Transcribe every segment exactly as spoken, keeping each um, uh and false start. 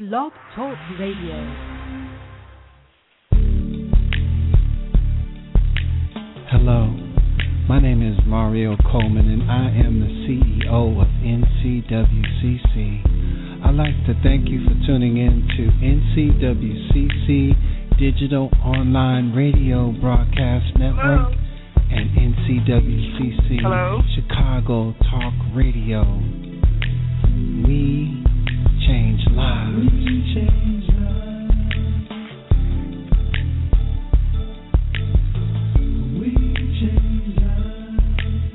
Blog Talk Radio. Hello, my name is Mario Coleman and I am the C E O of N C W C C. I'd like to thank you for tuning in to N C W C C Digital Online Radio Broadcast Network Hello. and N C W C C Hello. Chicago Talk Radio. We change lives. We change lives. We change lives.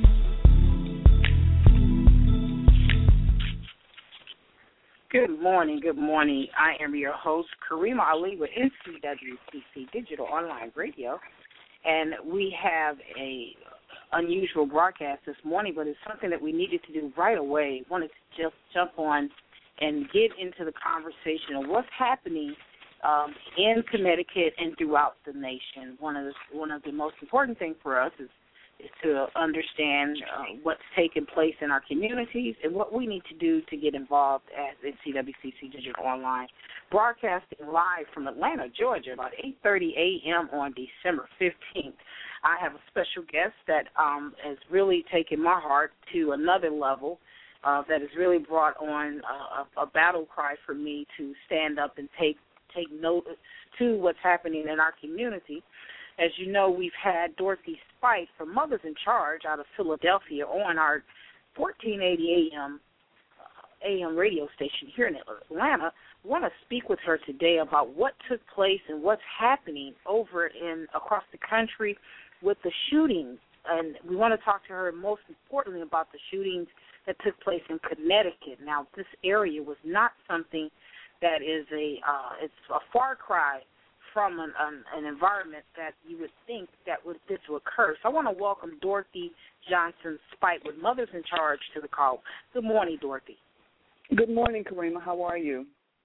Good morning, good morning. I am your host, Karima Ali with N C W C C Digital Online Radio, and we have a unusual broadcast this morning, but it's something that we needed to do right away. Wanted to just jump on and get into the conversation of what's happening um, in Connecticut and throughout the nation. One of the one of the most important things for us is is to understand uh, what's taking place in our communities and what we need to do to get involved as N C W C C Digital Online, broadcasting live from Atlanta, Georgia, about eight thirty a.m. on December fifteenth. I have a special guest that um, has really taken my heart to another level, uh, that has really brought on a, a battle cry for me to stand up and take take note to what's happening in our community. As you know, we've had Dorothy Spite from Mothers in Charge out of Philadelphia on our fourteen eighty A M A M radio station here in Atlanta. I want to speak with her today about what took place and what's happening over in across the country with the shootings. And we want to talk to her most importantly about the shootings that took place in Connecticut. Now, this area was not something that is a uh, it's a far cry from an, an, an environment that you would think that would, this would occur. So I want to welcome Dorothy Johnson Spite with Mothers in Charge to the call. Good morning, Dorothy. Good morning, Karima. How are you?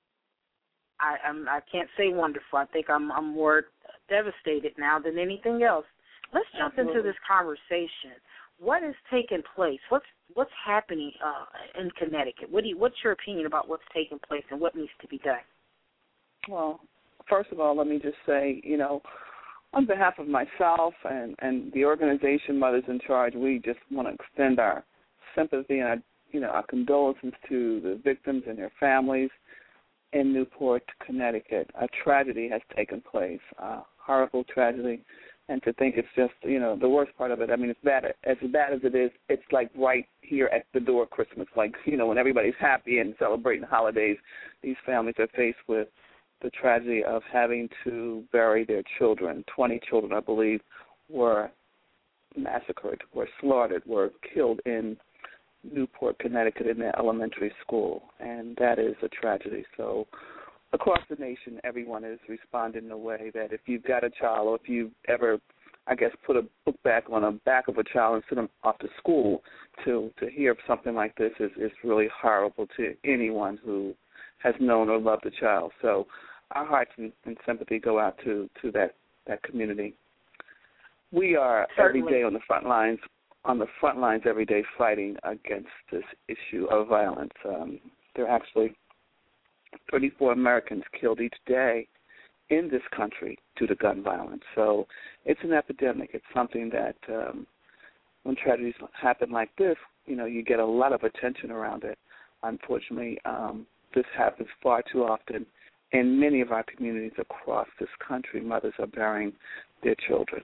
I I'm, I can't say wonderful. I think I'm I'm more devastated now than anything else. Let's jump Absolutely. into this conversation. What is taking place? What's what's happening uh, in Connecticut? What do you, what's your opinion about what's taking place and what needs to be done? Well, first of all, let me just say, you know, on behalf of myself and, and the organization Mothers in Charge, we just want to extend our sympathy and our, you know, our condolences to the victims and their families in Newport, Connecticut. A tragedy has taken place, a horrible tragedy. And to think it's just, you know, the worst part of it, I mean, it's bad. As bad as it is, it's like right here at the door of Christmas. Like, you know, when everybody's happy and celebrating holidays, these families are faced with the tragedy of having to bury their children. twenty children, I believe, were massacred, were slaughtered, were killed in Newport, Connecticut in their elementary school. And that is a tragedy. So across the nation, everyone is responding in a way that if you've got a child or if you've ever, I guess, put a book bag on the back of a child and sent them off to school, to, to hear something like this is, is really horrible to anyone who has known or loved a child. So our hearts and, and sympathy go out to, to that, that community. We are Certainly. every day on the front lines, on the front lines every day fighting against this issue of violence. Um, there are actually thirty-four Americans killed each day in this country due to gun violence. So it's an epidemic. It's something that um, when tragedies happen like this, you know, you get a lot of attention around it. Unfortunately, um, this happens far too often in many of our communities across this country. Mothers are burying their children.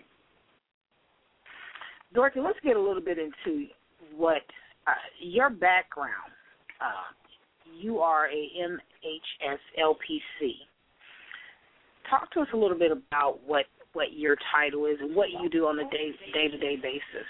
Dorothy, let's get a little bit into what uh, your background. Uh, you are a M H S L P C. Talk to us a little bit about what, what your title is and what you do on a day, day-to-day basis.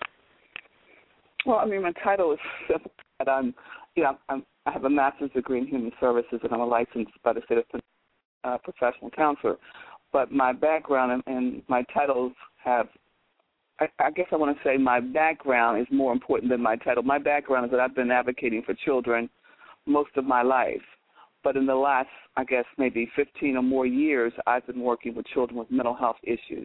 Well, I mean, my title is simple. I'm, you know, I'm, I have a master's degree in human services, and I'm a licensed by the state of uh, professional counselor. But my background and, and my titles have, I, I guess I want to say my background is more important than my title. My background is that I've been advocating for children most of my life. But in the last, I guess, maybe fifteen or more years, I've been working with children with mental health issues.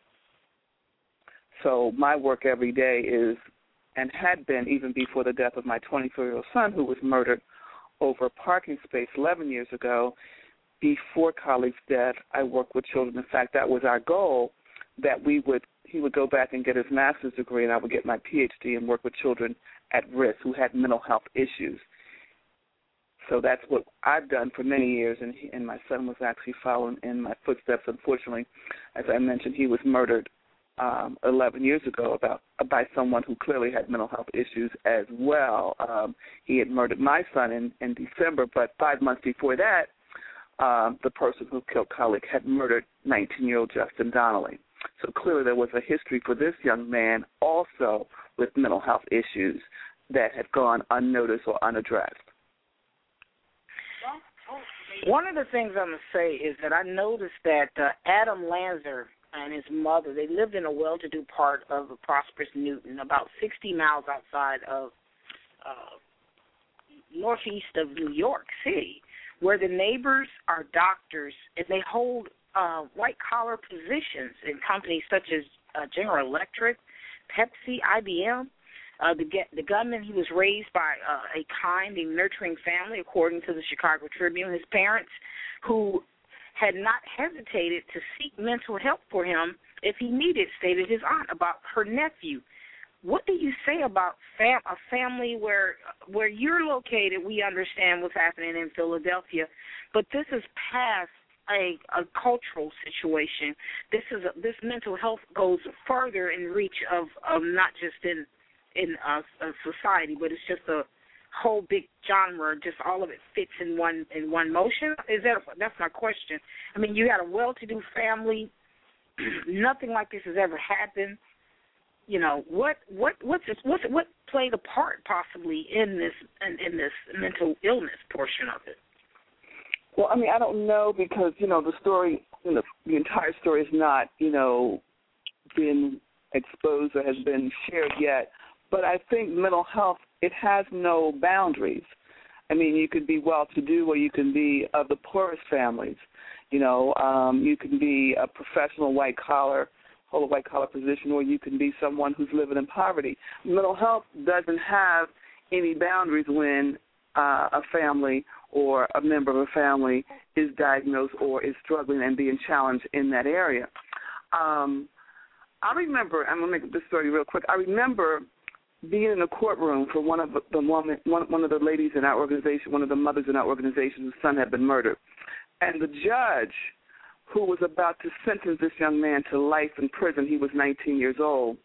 So my work every day is, and had been even before the death of my twenty-four-year-old son who was murdered over a parking space eleven years ago. Before Khalid's death, I worked with children. In fact, that was our goal, that we would he would go back and get his master's degree, and I would get my P H D and work with children at risk who had mental health issues. So that's what I've done for many years, and, he, and my son was actually following in my footsteps. Unfortunately, as I mentioned, he was murdered um, eleven years ago about by someone who clearly had mental health issues as well. Um, he had murdered my son in, in December, but five months before that, um, the person who killed Khalid had murdered nineteen-year-old Justin Donnelly. So clearly there was a history for this young man also with mental health issues that had gone unnoticed or unaddressed. One of the things I'm going to say is that I noticed that uh, Adam Lanzer and his mother, they lived in a well-to-do part of the prosperous Newton, about sixty miles outside of uh, northeast of New York City, where the neighbors are doctors and they hold uh, white-collar positions in companies such as uh, General Electric, Pepsi, I B M. Uh, the, the gunman, he was raised by uh, a kind and nurturing family, according to the Chicago Tribune. His parents, who had not hesitated to seek mental help for him if he needed, stated his aunt about her nephew. What do you say about fam- a family where where you're located? We understand what's happening in Philadelphia, but this is past a, a cultural situation. This is a, this mental health goes further in reach of, of not just in in a, a society, but it's just a whole big genre. Just all of it fits in one in one motion. Is that that's my question? I mean, you got a well-to-do family. Nothing like this has ever happened. You know, what what what's this, what what played a part possibly in this in, in this mental illness portion of it? Well, I mean, I don't know, because you know the story, you know, the entire story is not you know been exposed or has been shared yet. But I think mental health, it has no boundaries. I mean, you could be well-to-do or you can be of the poorest families. You know, um, you can be a professional white-collar, hold a white-collar position, or you can be someone who's living in poverty. Mental health doesn't have any boundaries when uh, a family or a member of a family is diagnosed or is struggling and being challenged in that area. Um, I remember, I'm going to make this story real quick. I remember being in a courtroom for one of the woman, one, one of the ladies in our organization, one of the mothers in our organization whose son had been murdered. And the judge who was about to sentence this young man to life in prison, he was nineteen years old,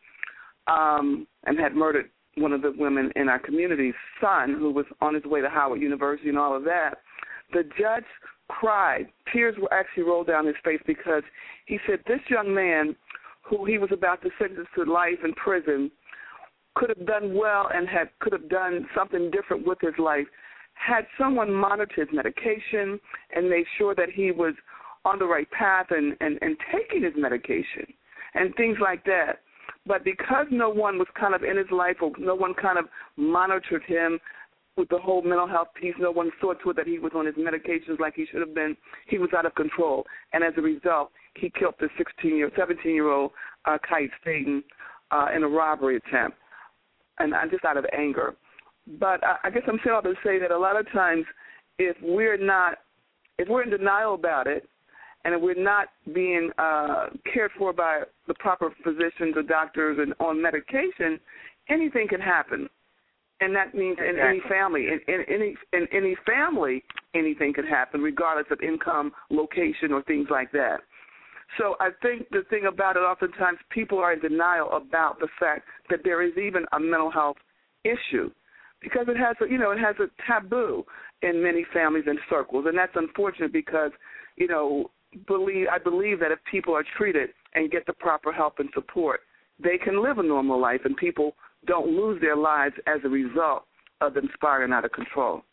um, and had murdered one of the women in our community's son, who was on his way to Howard University and all of that. The judge cried. Tears were actually rolled down his face, because he said this young man, who he was about to sentence to life in prison, could have done well and had could have done something different with his life had someone monitored his medication and made sure that he was on the right path and, and, and taking his medication and things like that. But because no one was kind of in his life, or no one kind of monitored him with the whole mental health piece, no one saw to it that he was on his medications like he should have been, he was out of control. And as a result, he killed the sixteen-year, seventeen-year-old uh, Kite Staten uh, in a robbery attempt. And I'm just out of anger. But I guess I'm saying all to say that a lot of times, if we're not, if we're in denial about it, and if we're not being uh, cared for by the proper physicians or doctors and on medication, anything can happen. And that means in exactly. any family, in, in any in any family, anything can happen, regardless of income, location, or things like that. So I think the thing about it, oftentimes people are in denial about the fact that there is even a mental health issue, because it has a, you know, it has a taboo in many families and circles, and that's unfortunate because, you know, believe I believe that if people are treated and get the proper help and support, they can live a normal life, and people don't lose their lives as a result of them spiraling out of control.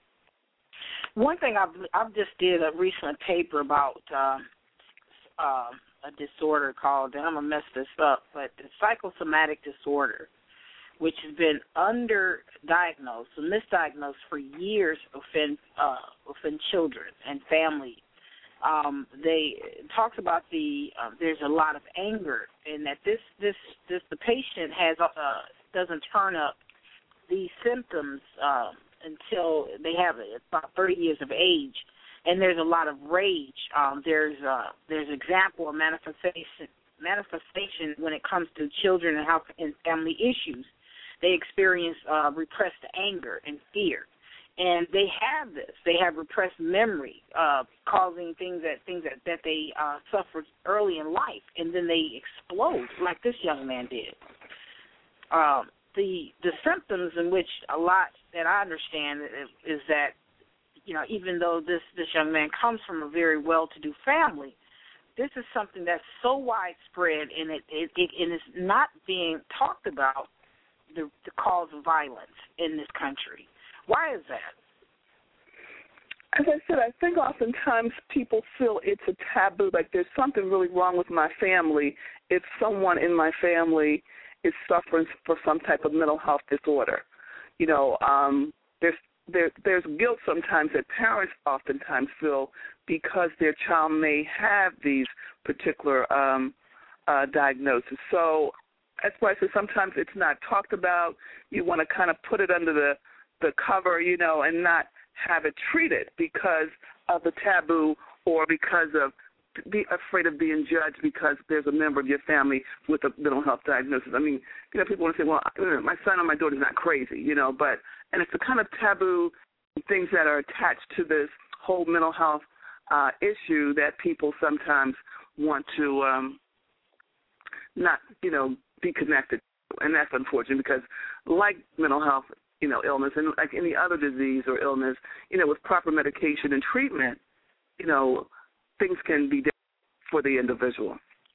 One thing I've I've just did a recent paper about. Uh, uh, a disorder called, and I'm going to mess this up, but the psychosomatic disorder, which has been underdiagnosed and misdiagnosed for years within, uh, within children and families. Um, they it talks about the, uh, there's a lot of anger, and that this, this, this the patient has uh, doesn't turn up these symptoms uh, until they have about thirty years of age, and there's a lot of rage. Um, there's uh, there's example of manifestation manifestation when it comes to children and how and family issues. They experience uh, repressed anger and fear, and they have this. They have repressed memory, uh, causing things that things that that they uh, suffered early in life, and then they explode like this young man did. Um, the the symptoms in which a lot that I understand is that, you know, even though this, this young man comes from a very well-to-do family, this is something that's so widespread, and it, it, it and it's not being talked about, the, the cause of violence in this country. Why is that? As I said, I think oftentimes people feel it's a taboo, like there's something really wrong with my family if someone in my family is suffering for some type of mental health disorder. You know, um, there's there, there's guilt sometimes that parents oftentimes feel because their child may have these particular um, uh, diagnoses. So that's why I say sometimes it's not talked about. You want to kind of put it under the, the cover, you know, and not have it treated because of the taboo or because of be afraid of being judged because there's a member of your family with a mental health diagnosis. I mean, you know, people want to say, well, my son or my daughter's not crazy, you know, but, and it's the kind of taboo things that are attached to this whole mental health uh, issue that people sometimes want to um, not, you know, be connected to. And that's unfortunate because like mental health, you know, illness and like any other disease or illness, you know, with proper medication and treatment, you know, things can be different for the individual.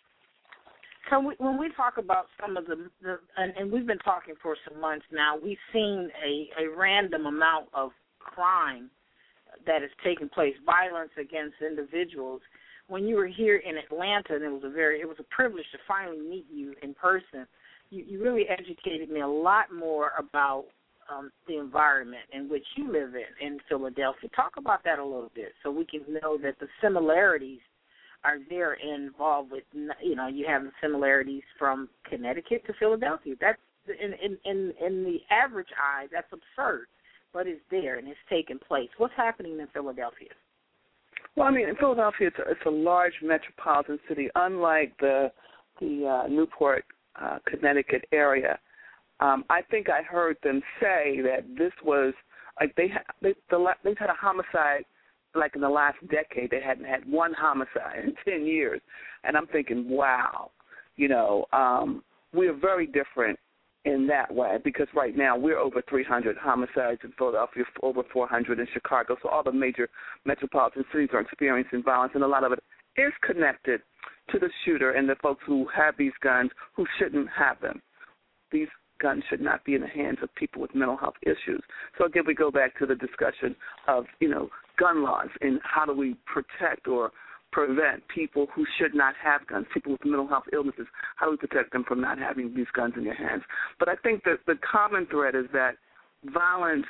So we, when we talk about some of the, the and, and we've been talking for some months now, we've seen a, a random amount of crime that is taking place, violence against individuals. When you were here in Atlanta, and it was a very, it was a privilege to finally meet you in person, you, you really educated me a lot more about um, the environment in which you live in, in Philadelphia. Talk about that a little bit so we can know that the similarities are there involved with, you know, you have the similarities from Connecticut to Philadelphia. That's, in, in, in, in the average eye, that's absurd, but it's there and it's taking place. What's happening in Philadelphia? Well, I mean, in Philadelphia, it's a, it's a large metropolitan city, unlike the, the uh, Newport, uh, Connecticut area. Um, I think I heard them say that this was like they ha- they the, they've had a homicide like in the last decade. They hadn't had one homicide in ten years, and I'm thinking, wow, you know, um, we're very different in that way because right now we're over three hundred homicides in Philadelphia, over four hundred in Chicago. So all the major metropolitan cities are experiencing violence, and a lot of it is connected to the shooter and the folks who have these guns who shouldn't have them. These guns should not be in the hands of people with mental health issues. So again, we go back to the discussion of, you know, gun laws and how do we protect or prevent people who should not have guns, people with mental health illnesses, how do we protect them from not having these guns in their hands? But I think that the common thread is that violence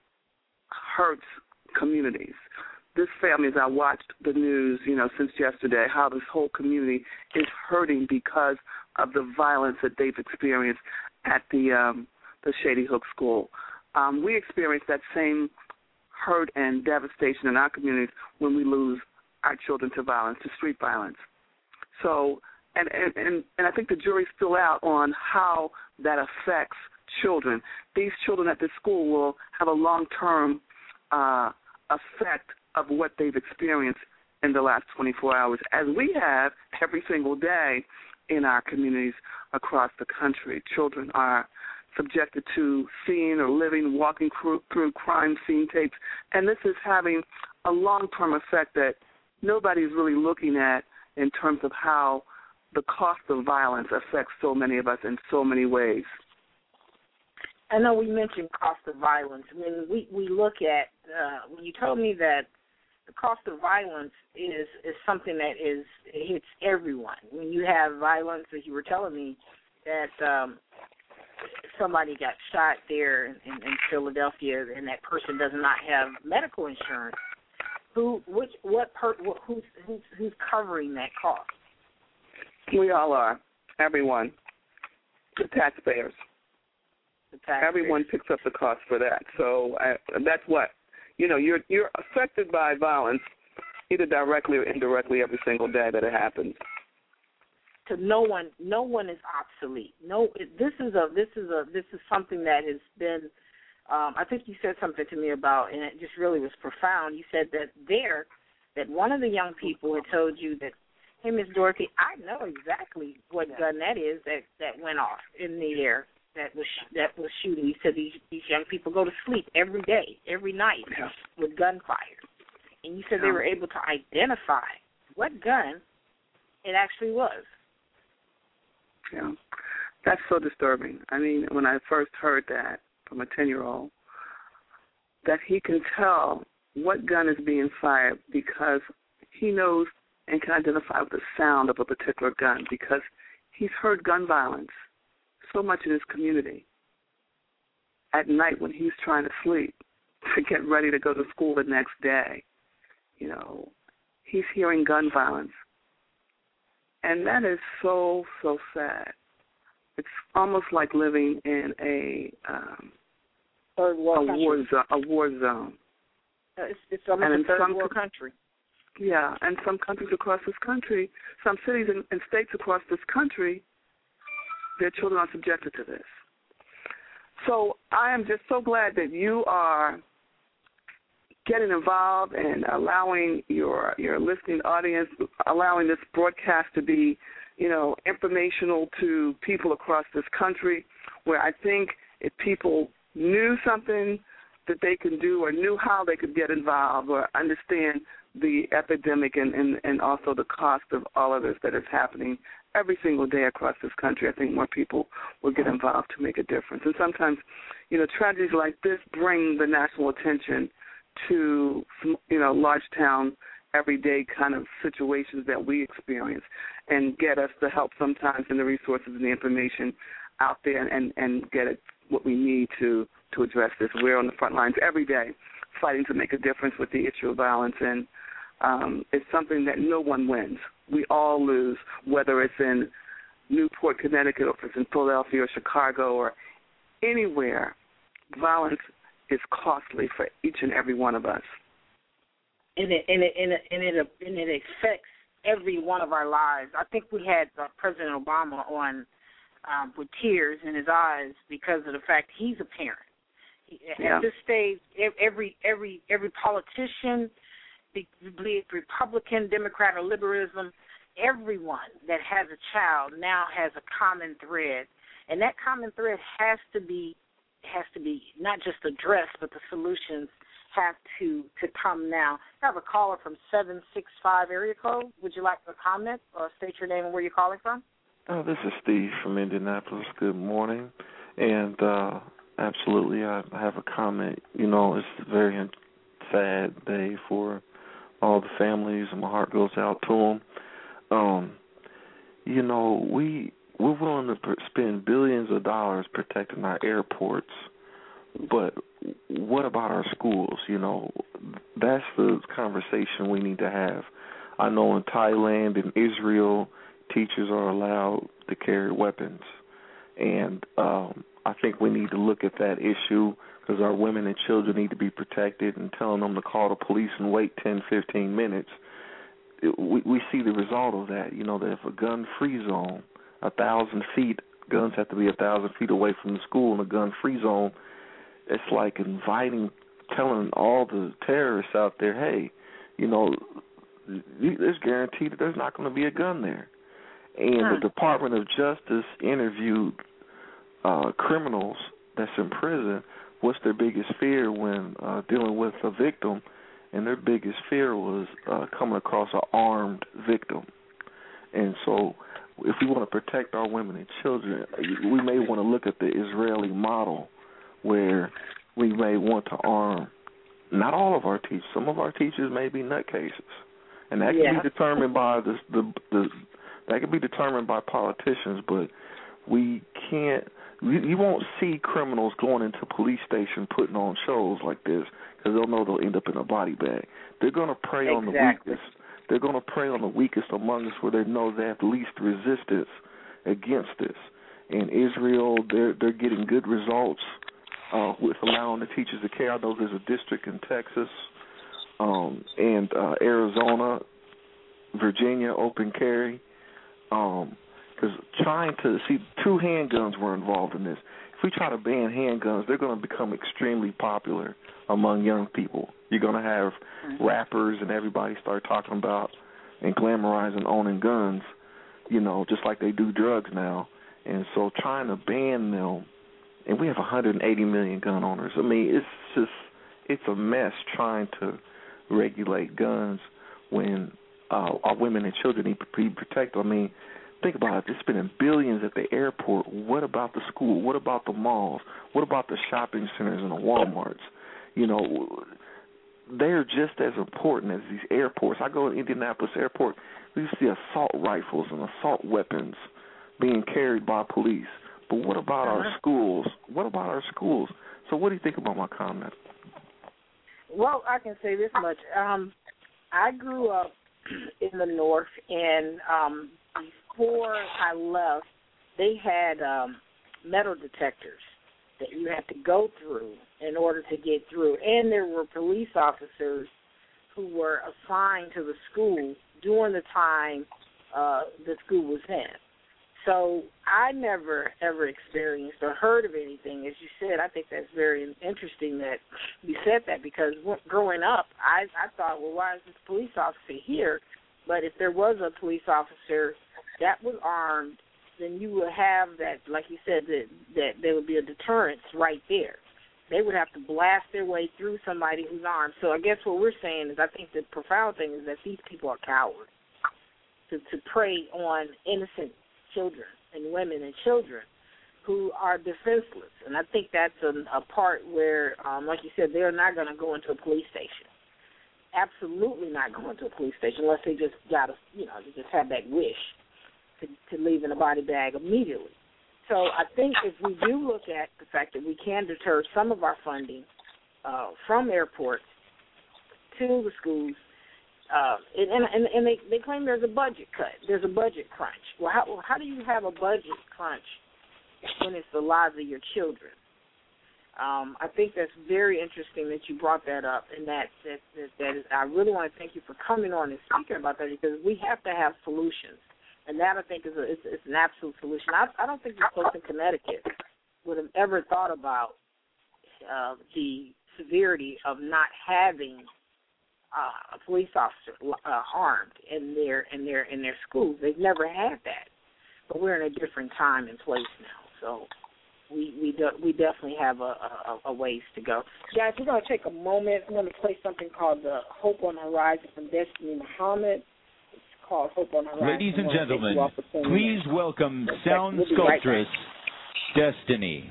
hurts communities. This family, as I watched the news, you know, since yesterday, how this whole community is hurting because of the violence that they've experienced at the um, the Shady Hook School. Um, we experience that same hurt and devastation in our communities when we lose our children to violence, to street violence. So, and, and, and, and I think the jury's still out on how that affects children. These children at this school will have a long-term uh, effect of what they've experienced in the last twenty-four hours, as we have every single day in our communities across the country. Children are subjected to seeing or living, walking through, through crime scene tapes, and this is having a long-term effect that nobody's really looking at in terms of how the cost of violence affects so many of us in so many ways. I know we mentioned cost of violence. When we, we look at, uh, when you told me that the cost of violence is, is something that is it hits everyone. When you have violence, as you were telling me, that um, somebody got shot there in, in Philadelphia and that person does not have medical insurance, who, which, what, per, who's, who's, who's covering that cost? We all are, everyone, the taxpayers. the taxpayers. Everyone picks up the cost for that. So I, that's what, you know, you're you're affected by violence either directly or indirectly every single day that it happens. To no one, no one is obsolete. No, this is a this is a this is something that has been. Um, I think you said something to me about, and it just really was profound. You said that there, that one of the young people had told you that, hey, Miss Dorothy, I know exactly what gun that is that, that went off in the air that was that was shooting. You said these these young people go to sleep every day, every night yeah. with gunfire, and you said yeah. they were able to identify what gun it actually was. Yeah, that's so disturbing. I mean, when I first heard that from a ten-year-old, that he can tell what gun is being fired because he knows and can identify with the sound of a particular gun because he's heard gun violence so much in his community at night when he's trying to sleep to get ready to go to school the next day. You know, he's hearing gun violence. And that is so, so sad. It's almost like living in a um, third world a war zone. A war zone. Uh, it's, it's almost and a third some, world country. Yeah, and some countries across this country, some cities and, and states across this country, their children are subjected to this. So I am just so glad that you are getting involved and allowing your your listening audience, allowing this broadcast to be, you know, informational to people across this country, where I think if people knew something that they can do or knew how they could get involved or understand the epidemic and, and, and also the cost of all of this that is happening every single day across this country, I think more people will get involved to make a difference. And sometimes, you know, tragedies like this bring the national attention to, you know, large town, everyday kind of situations that we experience and get us the help sometimes and the resources and the information out there and, and get it what we need to, to address this. We're on the front lines every day fighting to make a difference with the issue of violence, and um, it's something that no one wins. We all lose, whether it's in Newport, Connecticut, or if it's in Philadelphia or Chicago or anywhere. Violence is costly for each and every one of us. And it and it and it and it, and it affects every one of our lives. I think we had uh, President Obama on um, with tears in his eyes because of the fact he's a parent. He, yeah. At this stage, every every every politician, be it Republican, Democrat, or liberalism, everyone that has a child now has a common thread, and that common thread has to be has to be not just addressed, but the solutions have to, to come now. I have a caller from seven six five area code. Would you like to comment or state your name and where you're calling from? Oh, this is Steve from Indianapolis. Good morning. And uh, absolutely, I have a comment. You know, it's a very sad day for all the families, and my heart goes out to them. Um, you know, we... We're willing to spend billions of dollars protecting our airports, but what about our schools? You know, that's the conversation we need to have. I know in Thailand and Israel, teachers are allowed to carry weapons, and um, I think we need to look at that issue because our women and children need to be protected, and telling them to call the police and wait ten, fifteen minutes. It, we, we see the result of that, you know, that if a gun-free zone, a thousand feet, guns have to be a thousand feet away from the school in a gun-free zone. It's like inviting, telling all the terrorists out there, hey, you know, there's guaranteed that there's not going to be a gun there. And huh. the Department of Justice interviewed uh, criminals that's in prison. What's their biggest fear when uh, dealing with a victim? And their biggest fear was uh, coming across an armed victim. And so if we want to protect our women and children, we may want to look at the Israeli model where we may want to arm not all of our teachers. Some of our teachers may be nutcases. And that yeah. can be determined by the, the, the that can be determined by politicians, but we can't you, you won't see criminals going into police station putting on shows like this because they'll know they'll end up in a body bag. They're going to prey exactly. on the weakest. They're going to prey on the weakest among us where they know they have the least resistance against this. In Israel, they're they're getting good results uh, with allowing the teachers to carry. I know there's a district in Texas um, and uh, Arizona, Virginia, open carry. Because um, trying to see two handguns were involved in this. If we try to ban handguns, they're going to become extremely popular among young people. You're going to have mm-hmm. rappers and everybody start talking about and glamorizing owning guns, you know, just like they do drugs now. And so trying to ban them, and we have one hundred eighty million gun owners. I mean, it's just, it's a mess trying to regulate guns when uh, our women and children need to be protected. I mean, think about it. They're spending billions at the airport. What about the school? What about the malls? What about the shopping centers and the Walmarts? You know, they're just as important as these airports. I go to Indianapolis Airport, we see assault rifles and assault weapons being carried by police. But what about uh-huh. our schools? What about our schools? So what do you think about my comment? Well, I can say this much. Um, I grew up in the North, and um, before I left, they had um, metal detectors that you had to go through in order to get through. And there were police officers who were assigned to the school during the time uh, the school was in. So I never, ever experienced or heard of anything. As you said, I think that's very interesting that you said that, because growing up, I, I thought, well, why is this police officer here? But if there was a police officer that was armed, then you would have that, like you said, that, that there would be a deterrence right there. They would have to blast their way through somebody who's armed. So I guess what we're saying is, I think the profound thing is that these people are cowards to, to prey on innocent children and women and children who are defenseless. And I think that's a, a part where, um, like you said, they're not going to go into a police station. Absolutely not go into a police station unless they just got to, you know, they just have that wish to, to leave in a body bag immediately. So I think if we do look at the fact that we can deter some of our funding uh, from airports to the schools, Uh, and and, and they, they claim there's a budget cut. There's a budget crunch. Well, how, how do you have a budget crunch when it's the lives of your children? Um, I think that's very interesting that you brought that up, and that that, that, that is, I really want to thank you for coming on and speaking about that, because we have to have solutions, and that I think is a, it's, it's an absolute solution. I, I don't think the folks in Connecticut would have ever thought about uh, the severity of not having Uh, a police officer uh, armed in their in their in their schools. They've never had that, but we're in a different time and place now. So we we do, we definitely have a, a, a ways to go. Guys, we're going to take a moment. I'm going to play something called the Hope on the Horizon from Destiny Muhammad. It's called Hope on the Horizon. Ladies and gentlemen, please welcome sound we'll sculptress right Destiny.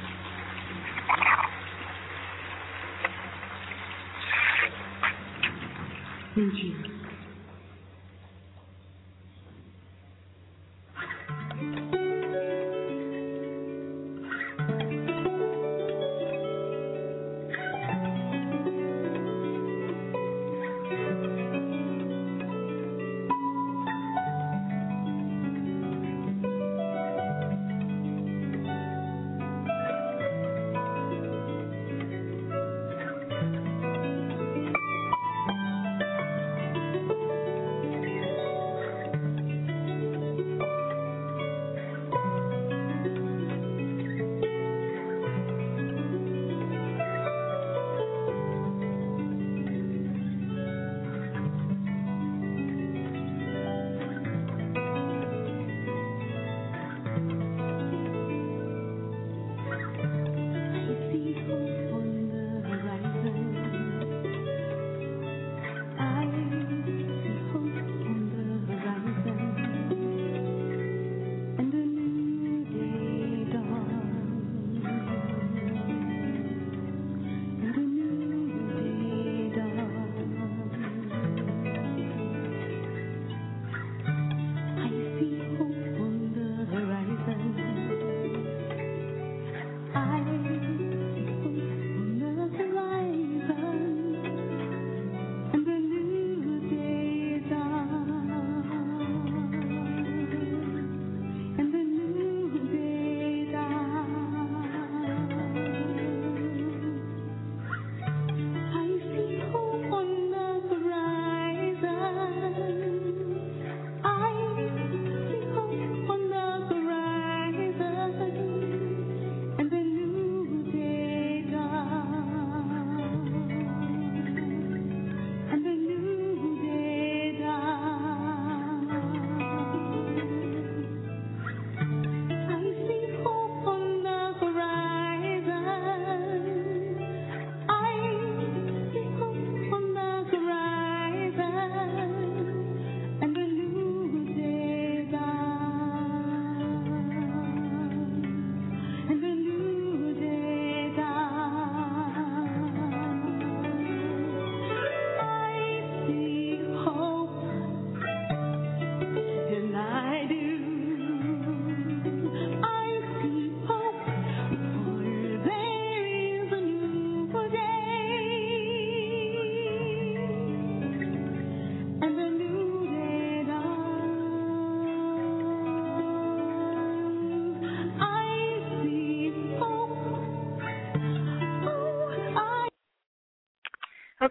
Thank you.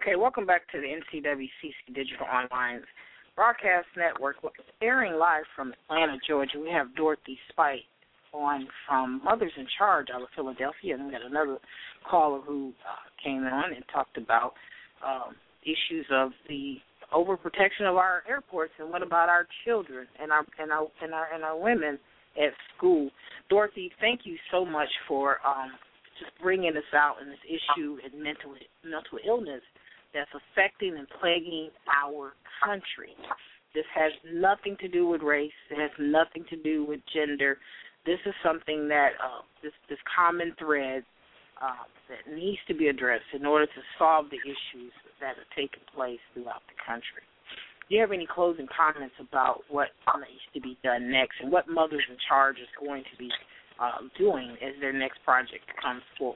Okay, welcome back to the N C W C C Digital Online Broadcast Network, airing live from Atlanta, Georgia. We have Dorothy Spite on from Mothers in Charge out of Philadelphia, and we got another caller who uh, came on and talked about um, issues of the overprotection of our airports, and what about our children and our and our and our and our women at school. Dorothy, thank you so much for um, just bringing us out in this issue and mental mental illness that's affecting and plaguing our country. This has nothing to do with race. It has nothing to do with gender. This is something that uh, this this common thread uh, that needs to be addressed in order to solve the issues that are taking place throughout the country. Do you have any closing comments about what needs to be done next and what Mothers in Charge is going to be uh, doing as their next project comes forward?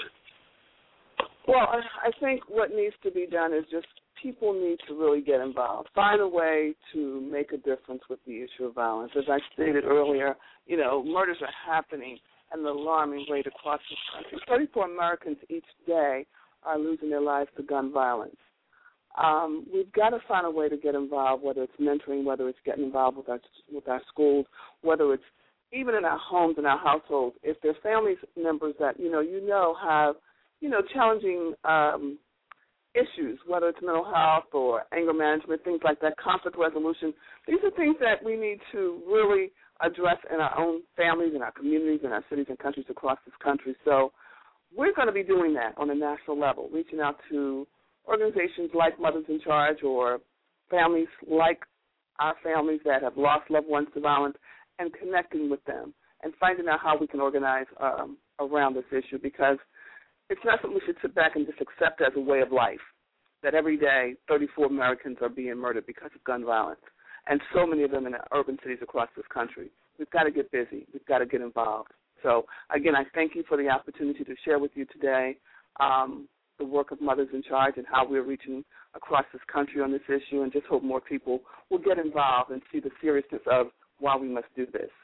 Well, I think what needs to be done is just people need to really get involved, find a way to make a difference with the issue of violence. As I stated earlier, you know, murders are happening at an alarming rate across this country. thirty-four Americans each day are losing their lives to gun violence. Um, we've got to find a way to get involved, whether it's mentoring, whether it's getting involved with our with our schools, whether it's even in our homes and our households. If there are family members that you know you know have you know challenging um, issues, whether it's mental health or anger management, things like that, conflict resolution, these are things that we need to really address in our own families, in our communities, in our cities and countries across this country. So we're going to be doing that on a national level, reaching out to organizations like Mothers in Charge or families like our families that have lost loved ones to violence and connecting with them and finding out how we can organize um, around this issue, because it's not something we should sit back and just accept as a way of life, that every day thirty-four Americans are being murdered because of gun violence, and so many of them in urban cities across this country. We've got to get busy. We've got to get involved. So, again, I thank you for the opportunity to share with you today um, the work of Mothers in Charge and how we're reaching across this country on this issue, and just hope more people will get involved and see the seriousness of why we must do this.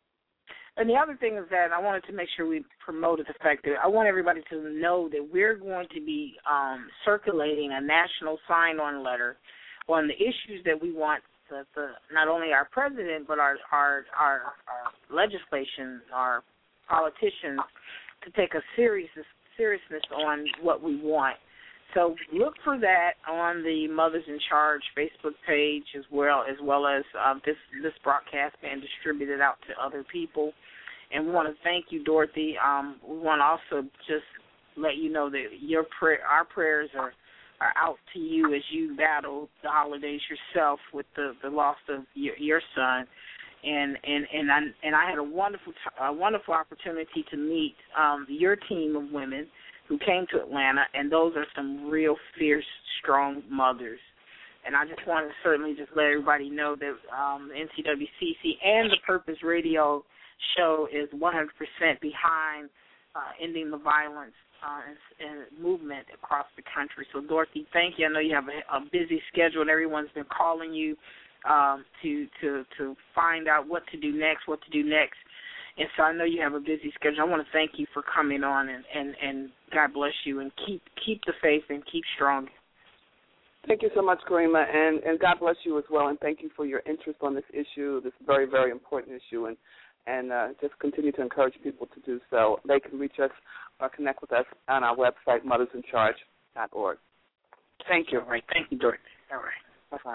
And the other thing is that I wanted to make sure we promoted the fact that I want everybody to know that we're going to be um, circulating a national sign-on letter on the issues that we want the, the, not only our president but our, our, our, our legislation, our politicians to take a serious seriousness on what we want. So look for that on the Mothers in Charge Facebook page, as well as well as um, this this broadcast being distributed out to other people. And we want to thank you, Dorothy. Um, we want to also just let you know that your prayer, our prayers are, are out to you as you battle the holidays yourself with the, the loss of your, your son. And and and I and I had a wonderful a wonderful opportunity to meet um, your team of women who came to Atlanta, and those are some real fierce, strong mothers. And I just want to certainly just let everybody know that um, N C W C C and the Purpose Radio show is one hundred percent behind uh, ending the violence uh, and, and movement across the country. So, Dorothy, thank you. I know you have a, a busy schedule, and everyone's been calling you um, to to to find out what to do next, what to do next. And so I know you have a busy schedule. I want to thank you for coming on, and, and, and God bless you, and keep keep the faith and keep strong. Thank you so much, Karima, and, and God bless you as well, and thank you for your interest on this issue, this very, very important issue, and, and uh, just continue to encourage people to do so. They can reach us or connect with us on our website, mothers in charge dot org. Thank you. All right. Thank you, Dorothy. All right. Bye-bye.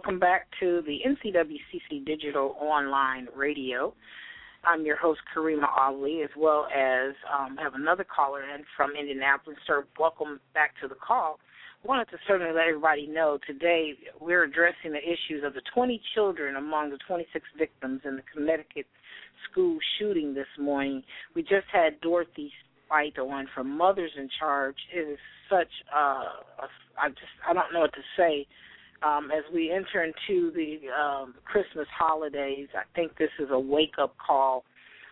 welcome back to the N C W C C Digital Online Radio. I'm your host, Karima Ali, as well as um, have another caller in from Indianapolis. Sir, welcome back to the call. I wanted to certainly let everybody know today we're addressing the issues of the twenty children among the twenty-six victims in the Connecticut school shooting this morning. We just had Dorothy Spite on from Mothers in Charge. It is such a, a I just I don't know what to say. Um, as we enter into the um, Christmas holidays, I think this is a wake-up call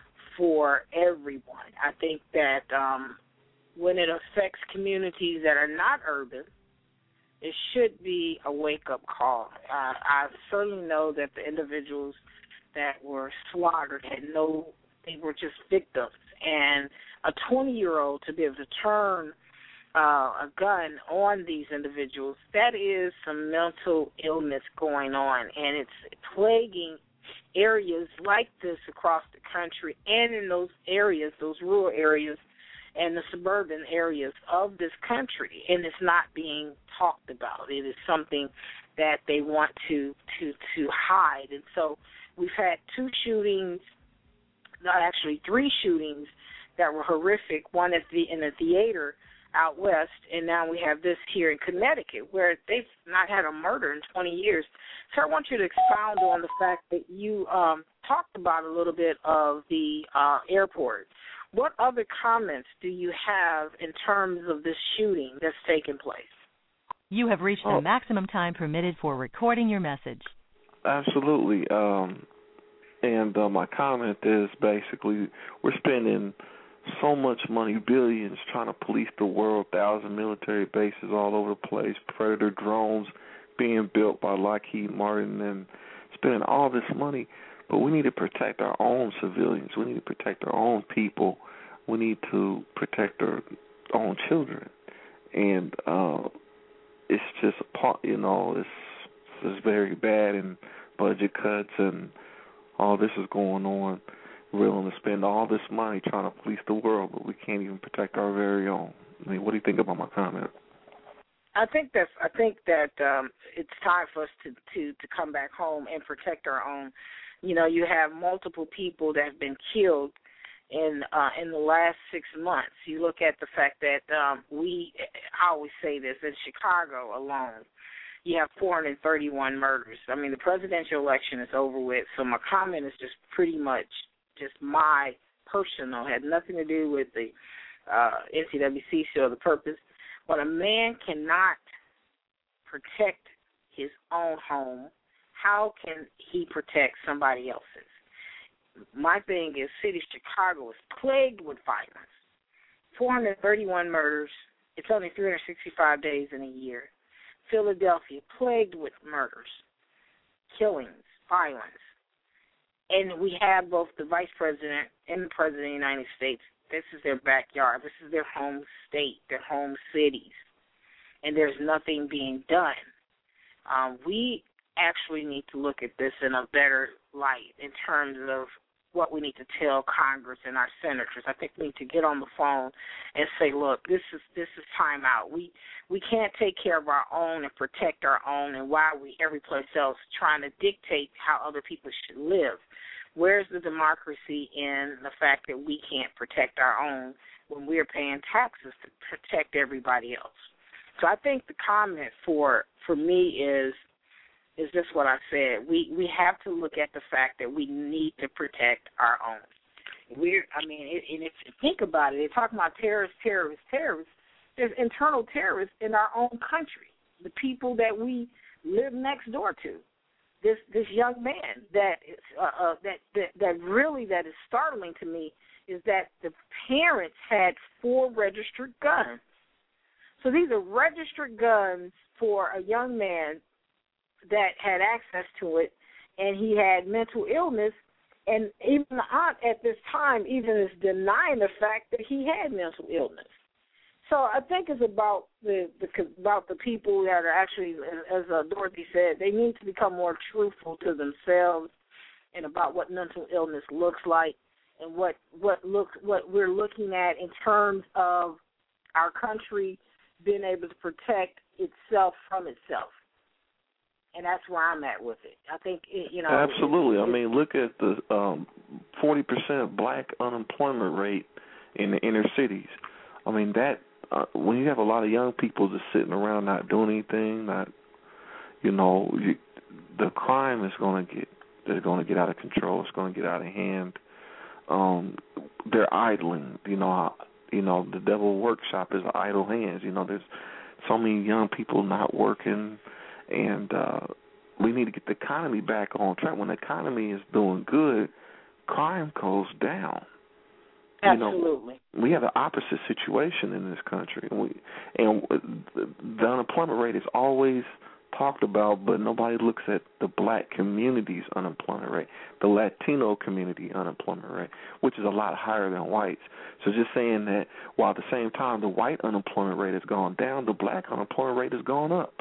for everyone. I think that um, when it affects communities that are not urban, it should be a wake-up call. Uh, I certainly know that the individuals that were slaughtered had no, they were just victims. And a twenty-year-old to be able to turn Uh, a gun on these individuals, that is some mental illness going on, and it's plaguing areas like this across the country and in those areas, those rural areas and the suburban areas of this country, and it's not being talked about. It is something that they want to, to, to hide. And so we've had two shootings, not actually three shootings that were horrific, one at the in the theater out west, and now we have this here in Connecticut, where they've not had a murder in twenty years. So I want you to expound on the fact that you um, talked about a little bit of the uh, airport. What other comments do you have in terms of this shooting that's taken place? You have reached oh. the maximum time permitted for recording your message. Absolutely. Um, and uh, my comment is basically we're spending so much money, billions, trying to police the world, thousand military bases all over the place, Predator drones being built by Lockheed Martin, and spending all this money. But we need to protect our own civilians. We need to protect our own people. We need to protect our own children. And uh, it's just, you know, it's, it's very bad, and budget cuts and all this is going on. We're willing to spend all this money trying to police the world, but we can't even protect our very own. I mean, what do you think about my comment? I think that's. I think that um, it's time for us to, to, to come back home and protect our own. You know, you have multiple people that have been killed in uh, in the last six months. You look at the fact that um, we. I always say this in Chicago alone. You have four hundred thirty-one murders. I mean, the presidential election is over with, so my comment is just pretty much just my personal, had nothing to do with the uh, N C W C C or the purpose. When a man cannot protect his own home, how can he protect somebody else's? My thing is, city of Chicago is plagued with violence. four hundred thirty-one murders. It's only three hundred sixty-five days in a year. Philadelphia, plagued with murders, killings, violence. And we have both the vice president and the president of the United States. This is their backyard. This is their home state, their home cities. And there's nothing being done. Um, we actually need to look at this in a better light in terms of what we need to tell Congress and our senators. I think we need to get on the phone and say, look, this is this is time out. We we can't take care of our own and protect our own, and why are we every place else trying to dictate how other people should live? Where's the democracy in the fact that we can't protect our own when we're paying taxes to protect everybody else? So I think the comment for for me is is just what I said. We we have to look at the fact that we need to protect our own. We're, I mean, it, and if you think about it, they're talking about terrorists, terrorists, terrorists. There's internal terrorists in our own country, the people that we live next door to. This this young man that is uh, uh, that, that that really that is startling to me is that the parents had four registered guns. So these are registered guns for a young man that had access to it, and he had mental illness, and even the aunt at this time even is denying the fact that he had mental illness. So I think it's about the, the about the people that are actually, as uh, Dorothy said, they need to become more truthful to themselves and about what mental illness looks like and what what look what we're looking at in terms of our country being able to protect itself from itself. And that's where I'm at with it. I think, you know. Absolutely. I mean, look at the um, forty percent black unemployment rate in the inner cities. I mean, that uh, when you have a lot of young people just sitting around not doing anything, not, you know, you, the crime is going to get, they're going to get out of control. It's going to get out of hand. Um, they're idling. You know, you know, the devil workshop is idle hands. You know, there's so many young people not working. And uh, we need to get the economy back on track. When the economy is doing good, crime goes down. Absolutely. You know, we have the opposite situation in this country. And, we, and the unemployment rate is always talked about, but nobody looks at the black community's unemployment rate, the Latino community unemployment rate, which is a lot higher than whites. So just saying that while at the same time the white unemployment rate has gone down, the black unemployment rate has gone up.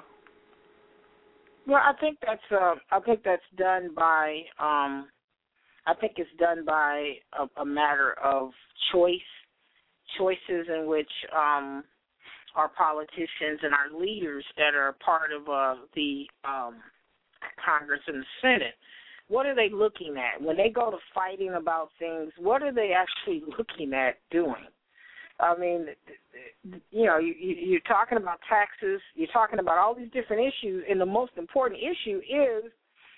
Well, I think that's uh, I think that's done by um, I think it's done by a, a matter of choice, choices in which um, our politicians and our leaders that are part of uh, the um, Congress and the Senate, what are they looking at when they go to fighting about things? What are they actually looking at doing? I mean, you know, you, you're talking about taxes, you're talking about all these different issues, and the most important issue is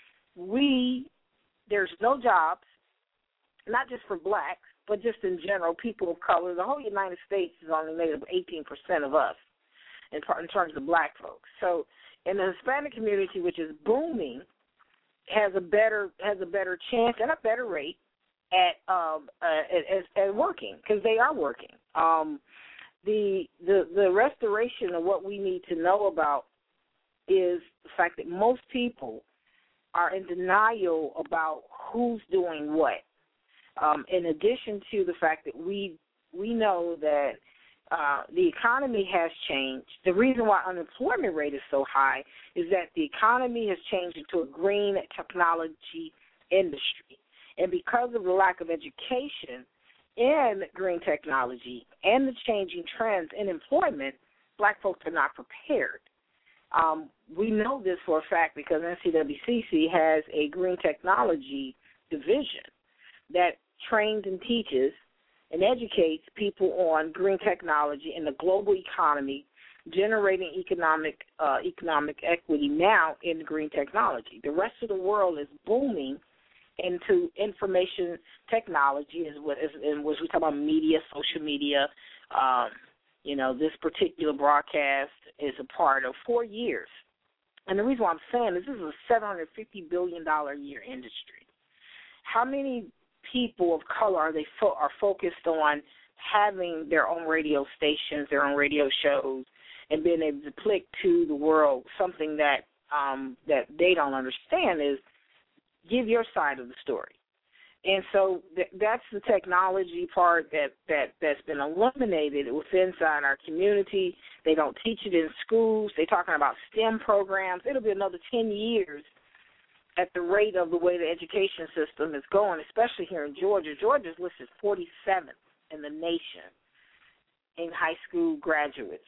we, there's no jobs, not just for blacks, but just in general, people of color. The whole United States is only made up of eighteen percent of us in, in terms of black folks. So in the Hispanic community, which is booming, has a better has a better chance and a better rate at um uh, at, at working, because they are working. Um, the the the restoration of what we need to know about is the fact that most people are in denial about who's doing what. Um, in addition to the fact that we we know that uh, the economy has changed. The reason why unemployment rate is so high is that the economy has changed into a green technology industry. And because of the lack of education in green technology and the changing trends in employment, black folks are not prepared. Um, we know this for a fact because N C W C C has a green technology division that trains and teaches and educates people on green technology and the global economy, generating economic uh, economic equity now in green technology. The rest of the world is booming into information technology, as what, as, in which we talk about media, social media. Um, you know, this particular broadcast is a part of four years. And the reason why I'm saying is this is a seven hundred fifty billion dollars a year industry. How many people of color are they fo- are focused on having their own radio stations, their own radio shows, and being able to click to the world something that um, that they don't understand is give your side of the story. And so th- that's the technology part that, that, that's been eliminated within inside our community. They don't teach it in schools. They're talking about STEM programs. It'll be another ten years at the rate of the way the education system is going, especially here in Georgia. Georgia's listed forty-seventh in the nation in high school graduates.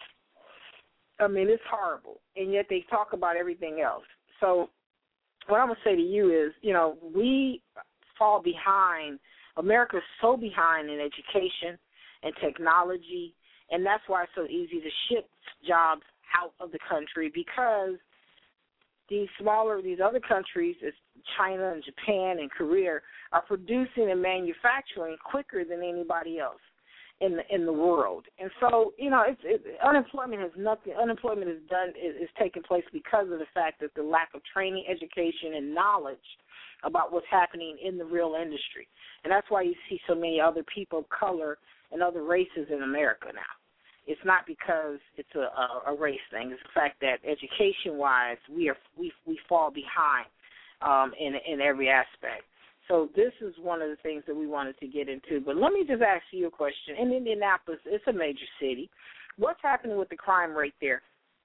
I mean, it's horrible, and yet they talk about everything else. So what I'm going to say to you is, you know, we fall behind. America's so behind in education and technology, and that's why it's so easy to ship jobs out of the country, because these smaller, these other countries, as China and Japan and Korea, are producing and manufacturing quicker than anybody else in the in the world. And so, you know, it's it, unemployment has nothing. Unemployment is done is, is taking place because of the fact that the lack of training, education, and knowledge about what's happening in the real industry. And that's why you see so many other people of color and other races in America now. It's not because it's a, a, a race thing. It's the fact that education-wise, we are we we fall behind um, in in every aspect. So this is one of the things that we wanted to get into. But let me just ask you a question. In Indianapolis, it's a major city. What's happening with the crime rate there?